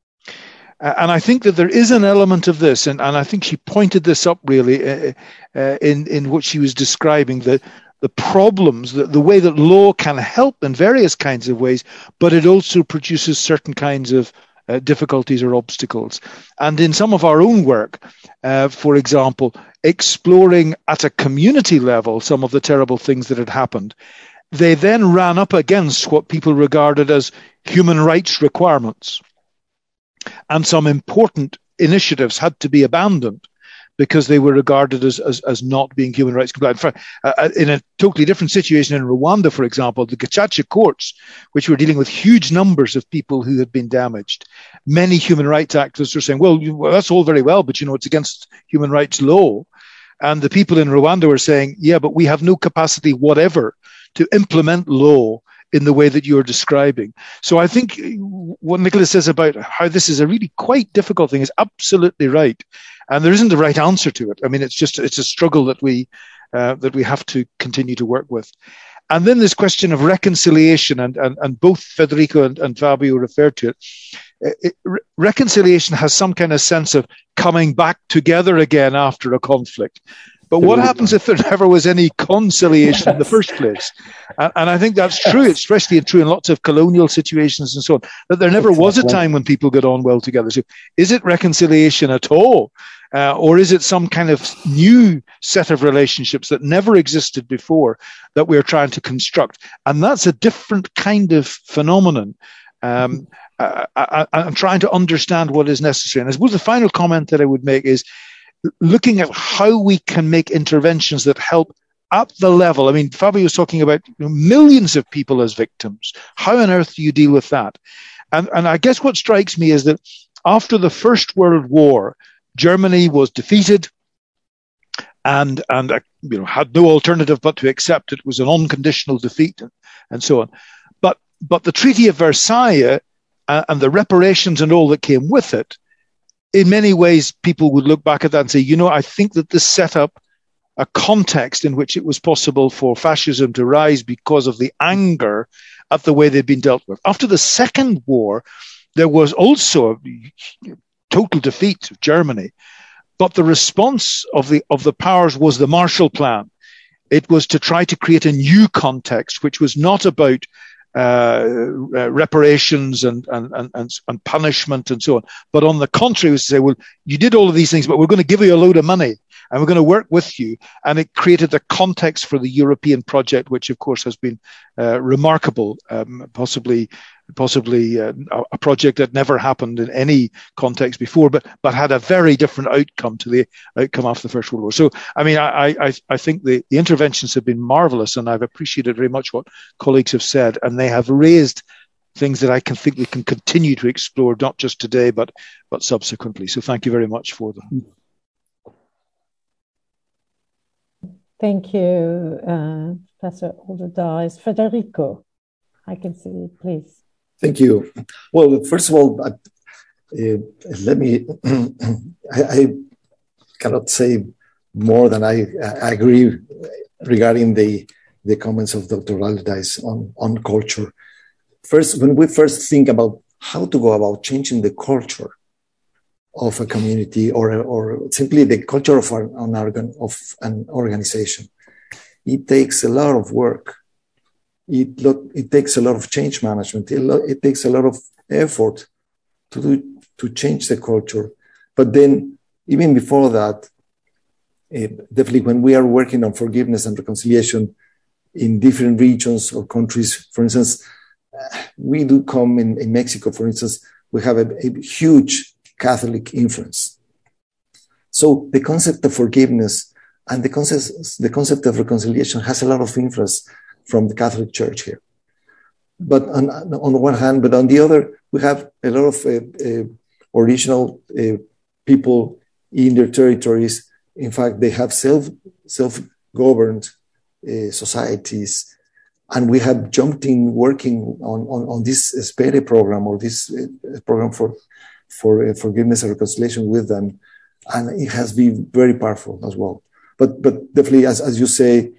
And I think that there is an element of this, and I think she pointed this up really in what she was describing, the problems, the way that law can help in various kinds of ways, but it also produces certain kinds of difficulties or obstacles. And in some of our own work, for example, exploring at a community level some of the terrible things that had happened, they then ran up against what people regarded as human rights requirements. And some important initiatives had to be abandoned because they were regarded as not being human rights compliant. In a totally different situation in Rwanda, for example, the Gacaca courts, which were dealing with huge numbers of people who had been damaged, many human rights activists were saying, well, that's all very well, but it's against human rights law. And the people in Rwanda were saying, yeah, but we have no capacity whatever to implement law in the way that you're describing. So I think what Nicola says about how this is a really quite difficult thing is absolutely right. And there isn't a right answer to it. I mean, it's a struggle that we have to continue to work with. And then this question of reconciliation, and both Federico and Fabio referred to it. Reconciliation has some kind of sense of coming back together again after a conflict. But what happens if there never was any conciliation in the first place? And I think that's true, especially true in lots of colonial situations and so on, that there never was a time when people got on well together. So is it reconciliation at all? Or is it some kind of new set of relationships that never existed before that we're trying to construct? And that's a different kind of phenomenon. I'm trying to understand what is necessary. And I suppose the final comment that I would make is looking at how we can make interventions that help at the level. I mean, Fabio was talking about millions of people as victims. How on earth do you deal with that? And I guess what strikes me is that after the First World War, Germany was defeated and had no alternative but to accept it was an unconditional defeat and so on. But the Treaty of Versailles and the reparations and all that came with it, in many ways, people would look back at that and say, I think that this set up a context in which it was possible for fascism to rise because of the anger at the way they'd been dealt with. After the Second War, there was also a total defeat of Germany, but the response of the powers was the Marshall Plan. It was to try to create a new context, which was not about reparations and punishment and so on. But on the contrary, was to say, well, you did all of these things, but we're going to give you a load of money and we're going to work with you. And it created the context for the European project, which of course has been remarkable, possibly possibly a project that never happened in any context before, but had a very different outcome to the outcome after the First World War. So, I mean, I think the interventions have been marvelous, and I've appreciated very much what colleagues have said, and they have raised things that I think we can continue to explore, not just today, but subsequently. So thank you very much for them. Thank you, Professor Olderdice. Federico, I can see you, please. Thank you. Well, first of all, let me, I cannot say more than I agree regarding the comments of Dr. Olderdice on culture. First, when we first think about how to go about changing the culture of a community or simply the culture of an organization, it takes a lot of work. It takes a lot of change management. It takes a lot of effort to change the culture. But then, even before that, definitely when we are working on forgiveness and reconciliation in different regions or countries, for instance, we do come in Mexico, for instance, we have a huge Catholic influence. So the concept of forgiveness and the concept of reconciliation has a lot of influence from the Catholic Church here. But on one hand, but on the other, we have a lot of original people in their territories. In fact, they have self-governed societies. And we have jumped in working on this SPERE program or this program for forgiveness and reconciliation with them. And it has been very powerful as well. But definitely, as you say,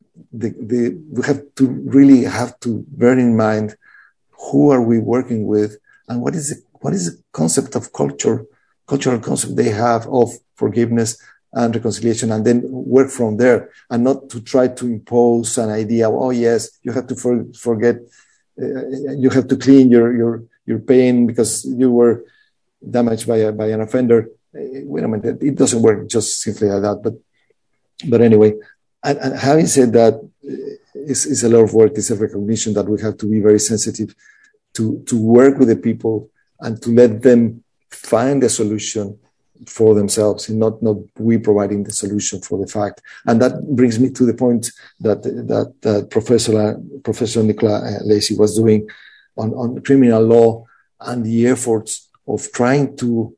we have to bear in mind who are we working with and what is the concept of cultural concept they have of forgiveness and reconciliation, and then work from there, and not to try to impose an idea. Oh yes, you have to forget. You have to clean your pain because you were damaged by an offender. Wait a minute, it doesn't work just simply like that. But anyway, and having said that, it's a lot of work. It's a recognition that we have to be very sensitive to work with the people and to let them find a solution for themselves, and not we providing the solution for the fact. And that brings me to the point that Professor Nicola Lacey was doing on criminal law and the efforts of trying to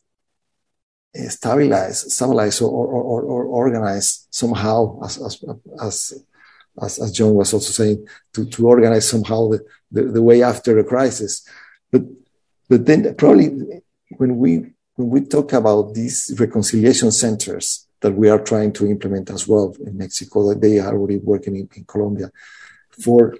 stabilize or organize somehow, as John was also saying, to organize somehow the way after a crisis. But then probably when we talk about these reconciliation centers that we are trying to implement as well in Mexico, that they are already working in Colombia, for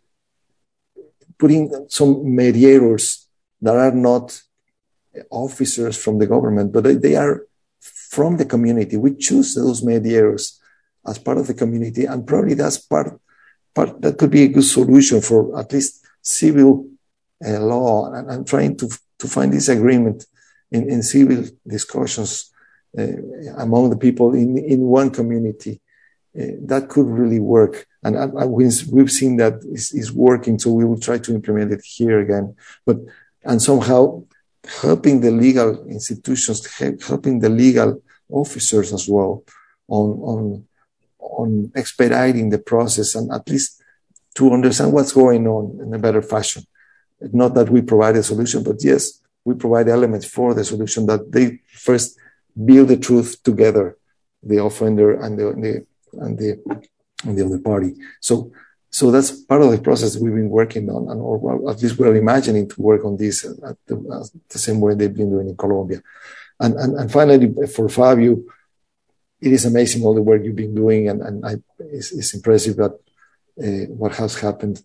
putting some mediators that are not officers from the government, but they are from the community. We choose those mediators as part of the community, and probably that's part that could be a good solution for at least civil law and trying to find this agreement in civil discussions among the people in one community. That could really work. And we've seen that is working, so we will try to implement it here again. And somehow helping the legal institutions, helping the legal officers as well on expediting the process, and at least to understand what's going on in a better fashion. Not that we provide a solution, but yes, we provide elements for the solution, that they first build the truth together, the offender and the other party. So that's part of the process we've been working on, or at least we're imagining to work on this at the same way they've been doing in Colombia. And finally, for Fabio, it is amazing all the work you've been doing, and it's impressive that what has happened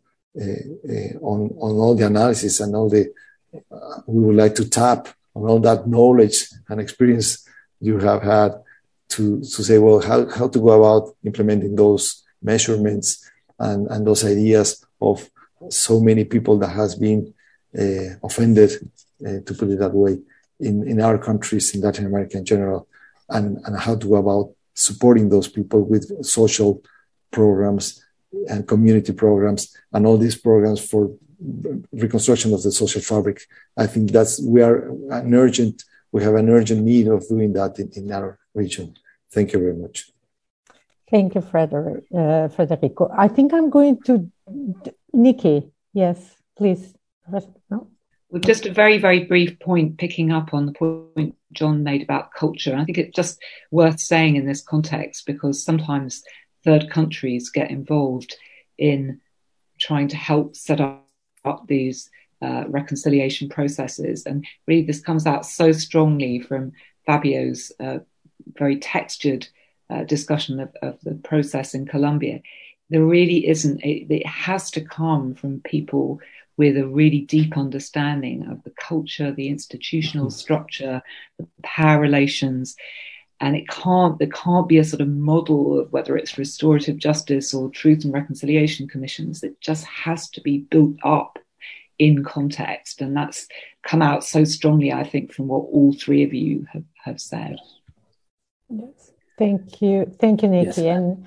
on all the analysis and all the we would like to tap on all that knowledge and experience you have had to say, well, how to go about implementing those measurements and those ideas of so many people that has been offended, to put it that way, in our countries, in Latin America in general, and how to go about supporting those people with social programs and community programs and all these programs for reconstruction of the social fabric. I think we have an urgent need of doing that in our region. Thank you very much. Thank you, Federico. I think I'm going to Nikki. Yes, please. No? Well, just a very, very brief point, picking up on the point John made about culture. I think it's just worth saying in this context, because sometimes third countries get involved in trying to help set up these reconciliation processes. And really, this comes out so strongly from Fabio's very textured discussion of the process in Colombia. There really isn't, it has to come from people with a really deep understanding of the culture, the institutional structure, the power relations. And there can't be a sort of model of whether it's restorative justice or truth and reconciliation commissions. It just has to be built up in context. And that's come out so strongly, I think, from what all three of you have said. Yes. Thank you, Nikki. Yes. And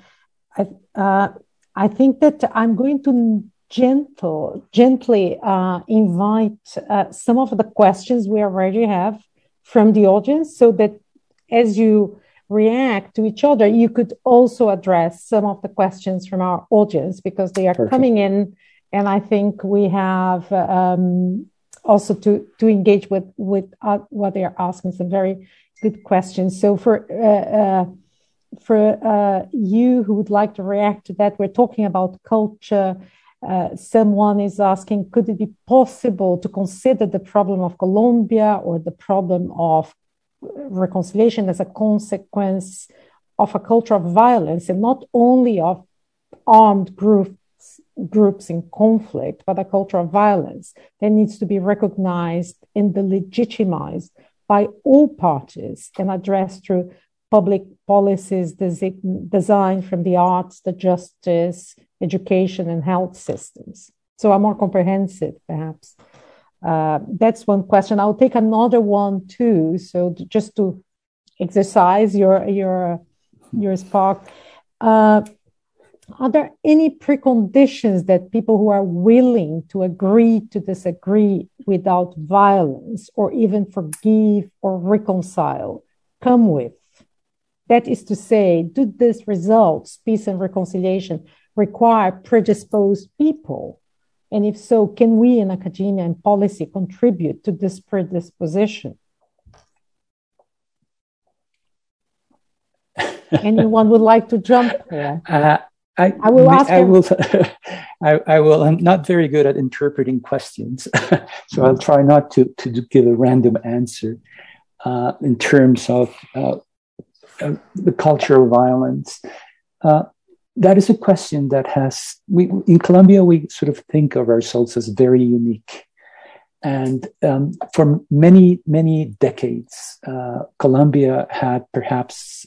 I think that I'm going to gently invite some of the questions we already have from the audience, so that as you react to each other, you could also address some of the questions from our audience, because they are coming in, and I think we have also to engage with what they are asking. Some very good questions. So for you who would like to react to that, we're talking about culture. Someone is asking, could it be possible to consider the problem of Colombia or the problem of reconciliation as a consequence of a culture of violence, and not only of armed groups in conflict, but a culture of violence that needs to be recognized and legitimized by all parties and addressed through public policies designed from the arts, the justice, education, and health systems. So a more comprehensive, perhaps. That's one question. I'll take another one too. So just to exercise your spark. Are there any preconditions that people who are willing to agree to disagree without violence, or even forgive or reconcile, come with? That is to say, do these results, peace and reconciliation, require predisposed people? And if so, can we in academia and policy contribute to this predisposition? Anyone would like to jump here? I will ask. I will. I'm not very good at interpreting questions, so I'll try not to give a random answer in terms of the culture of violence. That is a question that in Colombia, we sort of think of ourselves as very unique. And for many, many decades, Colombia had perhaps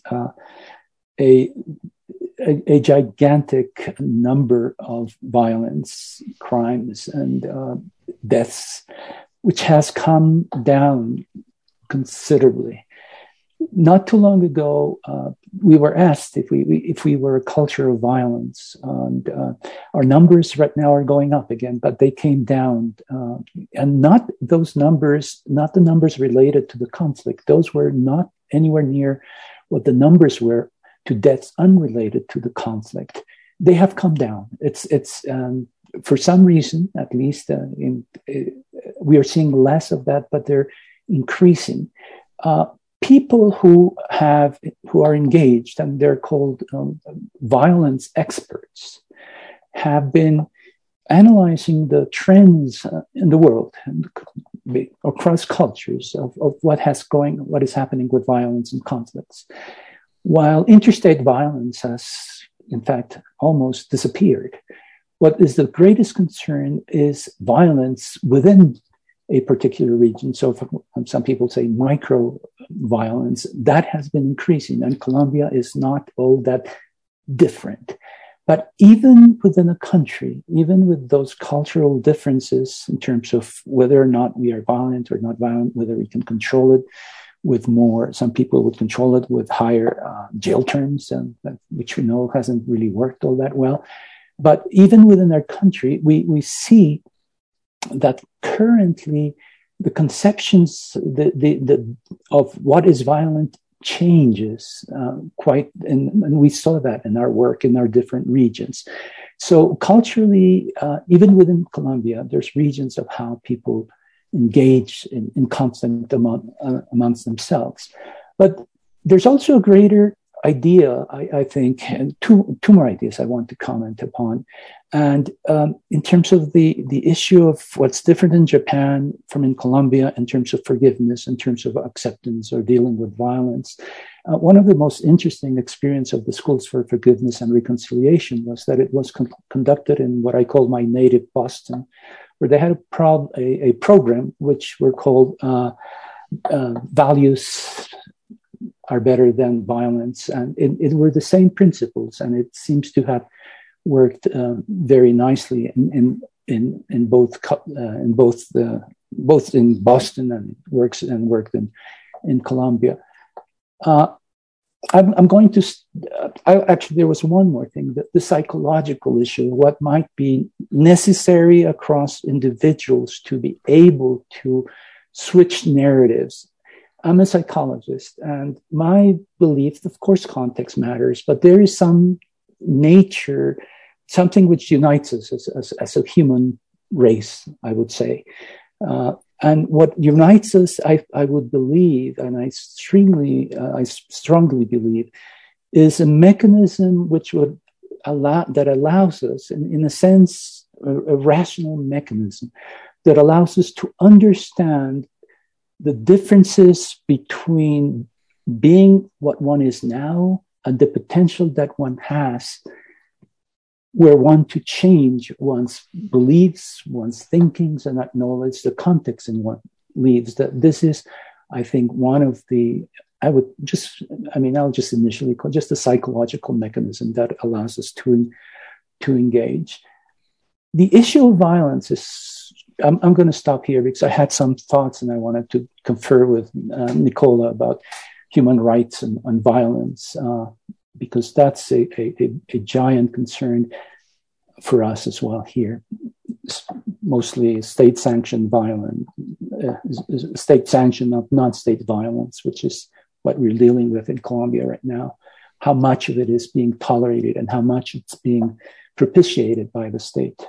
a gigantic number of violence, crimes, and deaths, which has come down considerably. Not too long ago, we were asked if we were a culture of violence, and our numbers right now are going up again, but they came down, and not the numbers related to the conflict. Those were not anywhere near what the numbers were to deaths unrelated to the conflict. They have come down. It's for some reason, at least, we are seeing less of that, but they're increasing. People who are engaged, and they're called violence experts, have been analyzing the trends in the world and across cultures of what is happening with violence and conflicts. While interstate violence has, in fact, almost disappeared, what is the greatest concern is violence within a particular region. So some people say micro violence, that has been increasing, and Colombia is not all that different. But even within a country, even with those cultural differences in terms of whether or not we are violent or not violent, whether we can control it with more, some people would control it with higher jail terms, which we know hasn't really worked all that well. But even within our country, we see that currently the conceptions of what is violent changes quite, and we saw that in our work in our different regions. So culturally, even within Colombia, there's regions of how people engage in conflict amongst themselves. But there's also a greater idea, I think, and two more ideas I want to comment upon. And in terms of the issue of what's different in Japan from in Colombia in terms of forgiveness, in terms of acceptance or dealing with violence, one of the most interesting experience of the Schools for Forgiveness and Reconciliation was that it was conducted in what I call my native Boston, where they had a program which were called Values Are Better Than Violence. And it were the same principles, and it seems to have worked very nicely in both in Boston and worked in Colombia. I'm going to actually, there was one more thing, that the psychological issue, what might be necessary across individuals to be able to switch narratives. I'm a psychologist, and my belief, of course, context matters, but there is some nature, something which unites us as a human race, I would say. And what unites us, I would believe, and I strongly believe, is a mechanism which would allows us, in a sense, a rational mechanism that allows us to understand the differences between being what one is now and the potential that one has, where one to change one's beliefs, one's thinkings, and acknowledge the context in one lives. That this is, I think, one of the, I'll just initially call just a psychological mechanism that allows us to engage. The issue of violence is, I'm going to stop here because I had some thoughts and I wanted to confer with Nicola about human rights and violence, because that's a giant concern for us as well here. Mostly state-sanctioned violence, state-sanctioned, not non-state violence, which is what we're dealing with in Colombia right now. How much of it is being tolerated and how much it's being propitiated by the state.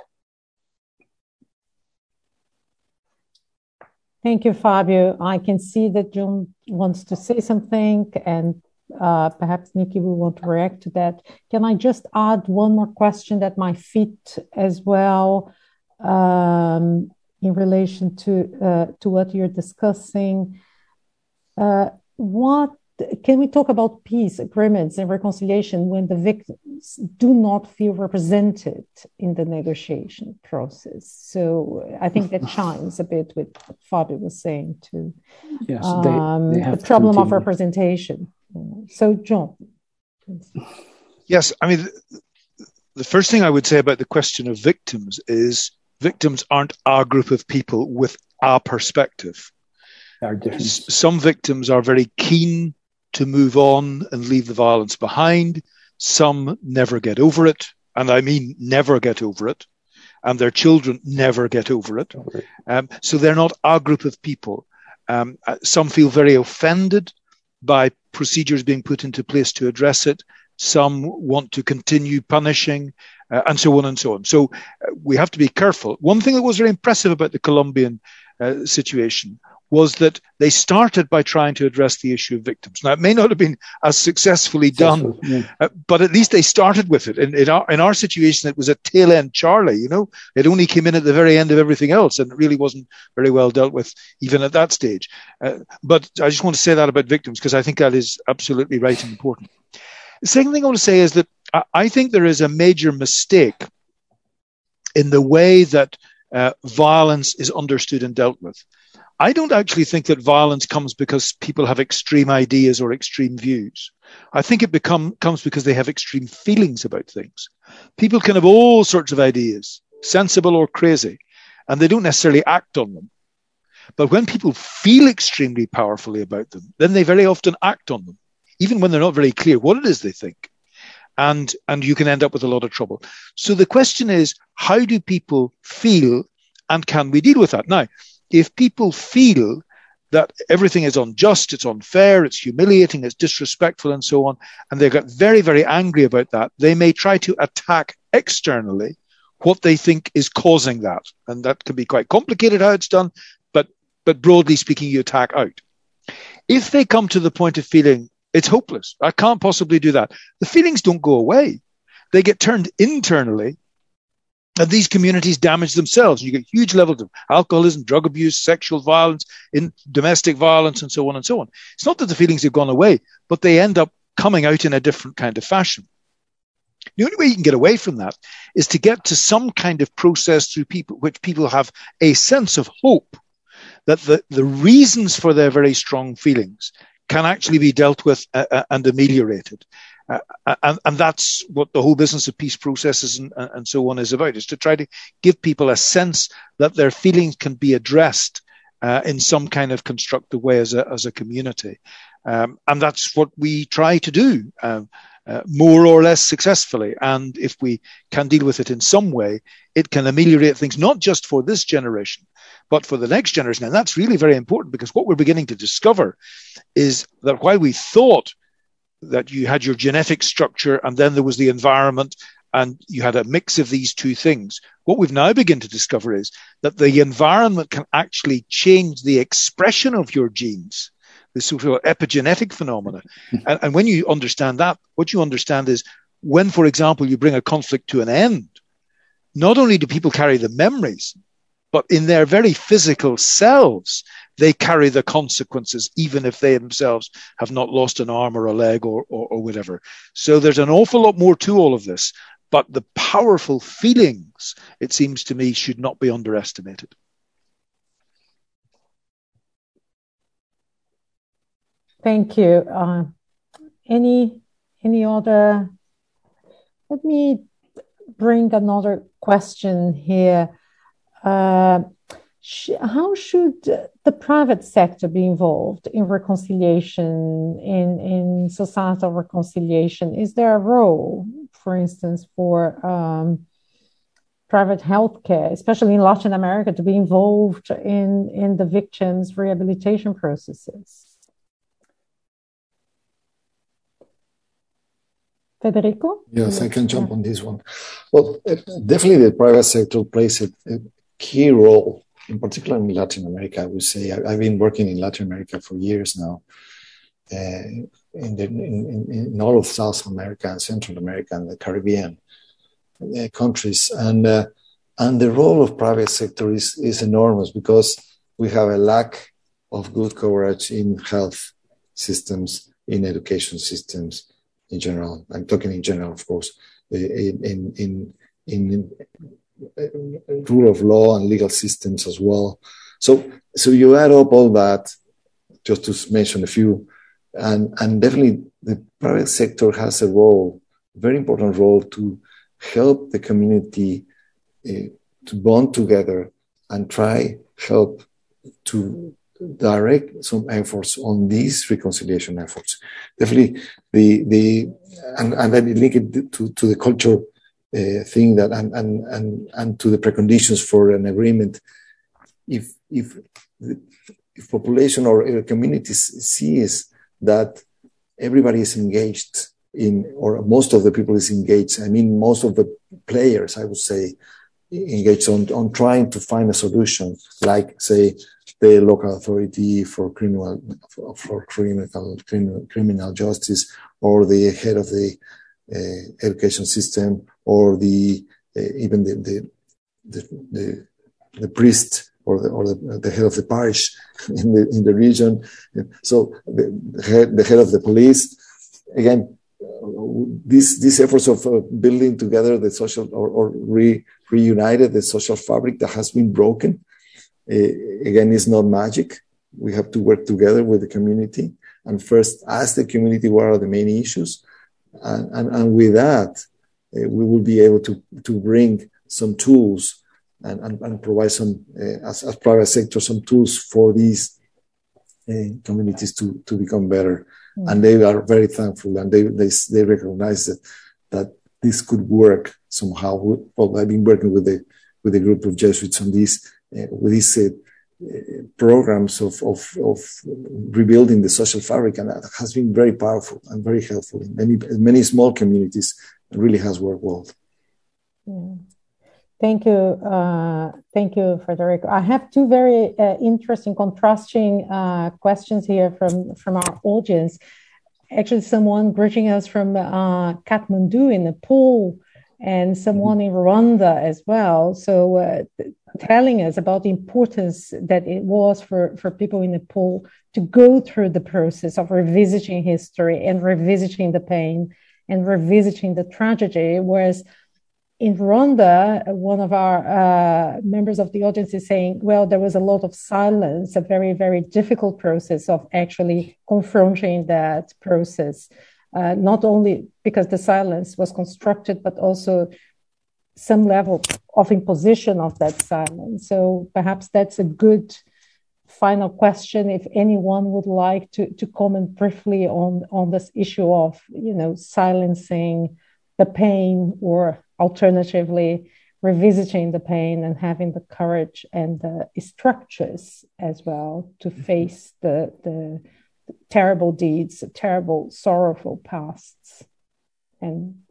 Thank you, Fabio. I can see that John wants to say something, and perhaps Nikki will want to react to that. Can I just add one more question that might fit as well in relation to what you're discussing? What can we talk about peace agreements and reconciliation when the victims do not feel represented in the negotiation process? So I think that chimes a bit with what Fabio was saying too. Yes, they have the problem of representation. So, John. Please. Yes, I mean, the first thing I would say about the question of victims is victims aren't our group of people with our perspective. Some victims are very keen to move on and leave the violence behind. Some never get over it, and I mean never get over it, and their children never get over it. So they're not our group of people. Some feel very offended by procedures being put into place to address it. Some want to continue punishing, and so on and so on. So we have to be careful. One thing that was very impressive about the Colombian situation was that they started by trying to address the issue of victims. Now, it may not have been as successfully done, but at least they started with it. In our situation, it was a tail end Charlie, you know. It only came in at the very end of everything else, and it really wasn't very well dealt with even at that stage. But I just want to say that about victims, because I think that is absolutely right and important. The second thing I want to say is that I think there is a major mistake in the way that violence is understood and dealt with. I don't actually think that violence comes because people have extreme ideas or extreme views. I think it comes because they have extreme feelings about things. People can have all sorts of ideas, sensible or crazy, and they don't necessarily act on them. But when people feel extremely powerfully about them, then they very often act on them, even when they're not very clear what it is they think. And you can end up with a lot of trouble. So the question is, how do people feel And can we deal with that? Now, if people feel that everything is unjust, it's unfair, it's humiliating, it's disrespectful, and so on, and they get very, very angry about that, they may try to attack externally what they think is causing that. And that can be quite complicated how it's done, but broadly speaking, you attack out. If they come to the point of feeling, it's hopeless, I can't possibly do that, the feelings don't go away. They get turned internally, and these communities damage themselves. You get huge levels of alcoholism, drug abuse, sexual violence, domestic violence, and so on and so on. It's not that the feelings have gone away, but they end up coming out in a different kind of fashion. The only way you can get away from that is to get to some kind of process through which people have a sense of hope that the reasons for their very strong feelings can actually be dealt with and ameliorated. And that's what the whole business of peace processes and so on is about, is to try to give people a sense that their feelings can be addressed in some kind of constructive way as a community. And that's what we try to do, more or less successfully. And if we can deal with it in some way, it can ameliorate things, not just for this generation, but for the next generation. And that's really very important, because what we're beginning to discover is that while we thought that you had your genetic structure and then there was the environment and you had a mix of these two things, what we've now begun to discover is that the environment can actually change the expression of your genes, this sort of epigenetic phenomena. And when you understand that, what you understand is when, for example, you bring a conflict to an end, not only do people carry the memories, but in their very physical selves, they carry the consequences, even if they themselves have not lost an arm or a leg or whatever. So there's an awful lot more to all of this, but the powerful feelings, it seems to me, should not be underestimated. Thank you. Any other? Let me bring another question here. How should the private sector be involved in reconciliation, in societal reconciliation? Is there a role, for instance, for private healthcare, especially in Latin America, to be involved in the victims' rehabilitation processes? Federico? Yes, I can jump on this one. Well, definitely the private sector plays a key role, in particular in Latin America. I would say I've been working in Latin America for years now, in all of South America and Central America and the Caribbean countries, and the role of private sector is enormous, because we have a lack of good coverage in health systems, in education systems in general. I'm talking in general, of course, in rule of law and legal systems as well. So you add up all that, just to mention a few, and definitely the private sector has a role, a very important role, to help the community to bond together and help to direct some efforts on these reconciliation efforts. Definitely and then link it to the culture thing that and to the preconditions for an agreement. If population or communities sees that everybody is engaged or most of the people is engaged, I mean most of the players, I would say, engaged on trying to find a solution, like say the local authority for criminal justice, or the head of the education system, or even the priest or the head of the parish in the region. So the head of the police. Again, these efforts of building together the social or reunited the social fabric that has been broken, again, is not magic. We have to work together with the community and first ask the community what are the main issues, and with that we will be able to bring some tools and provide some as private sector some tools for these communities to become better. And they are very thankful, and they recognize that this could work somehow. Well, I've been working with a group of Jesuits on this, with these programs of rebuilding the social fabric, and that has been very powerful and very helpful in many small communities. It really has worked well. Yeah. Thank you, Federico. I have two very interesting, contrasting questions here from our audience. Actually, someone greeting us from Kathmandu in Nepal, and someone in Rwanda as well. So telling us about the importance that it was for people in Nepal to go through the process of revisiting history and revisiting the pain and revisiting the tragedy, whereas in Rwanda, one of our members of the audience is saying, well, there was a lot of silence, a very, very difficult process of actually confronting that process, not only because the silence was constructed, but also some level of imposition of that silence. So perhaps that's a good final question, if anyone would like to comment briefly on this issue of, silencing the pain, or alternatively revisiting the pain and having the courage and the structures as well to face the terrible deeds, terrible, sorrowful pasts. And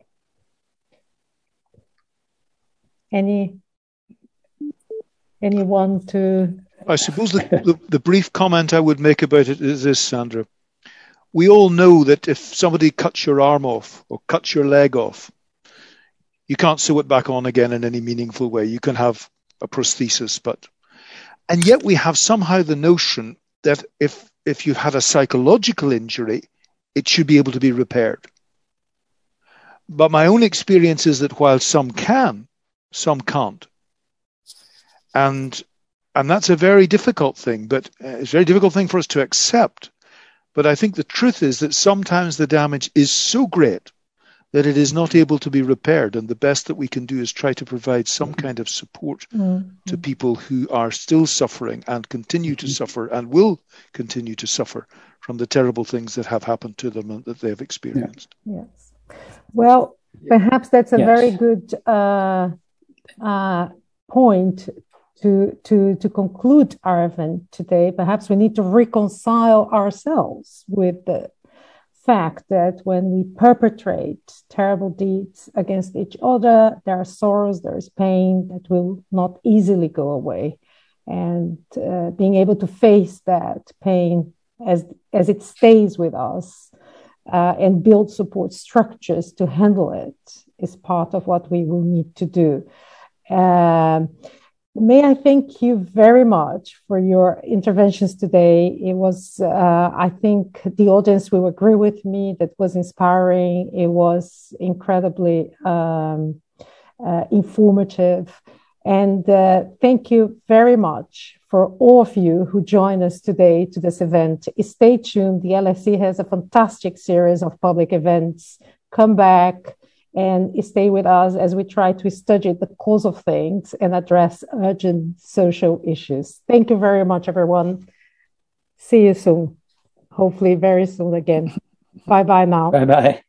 anyone to... I suppose the brief comment I would make about it is this, Sandra. We all know that if somebody cuts your arm off or cuts your leg off, you can't sew it back on again in any meaningful way. You can have a prosthesis, and yet we have somehow the notion that if you've had a psychological injury, it should be able to be repaired. But my own experience is that while some can, some can't. And that's a very difficult thing, but it's a very difficult thing for us to accept. But I think the truth is that sometimes the damage is so great that it is not able to be repaired. And the best that we can do is try to provide some kind of support to people who are still suffering and continue to suffer and will continue to suffer from the terrible things that have happened to them and that they have experienced. Yes. Well, perhaps that's a very good point to conclude our event today. Perhaps we need to reconcile ourselves with the fact that when we perpetrate terrible deeds against each other, there are sorrows, there is pain that will not easily go away. And being able to face that pain as it stays with us and build support structures to handle it is part of what we will need to do. May I thank you very much for your interventions today. It was, I think the audience will agree with me, that was inspiring. It was incredibly informative. And thank you very much for all of you who joined us today to this event. Stay tuned. The LSE has a fantastic series of public events. Come back and stay with us as we try to study the cause of things and address urgent social issues. Thank you very much, everyone. See you soon. Hopefully very soon again. Bye-bye now. Bye-bye.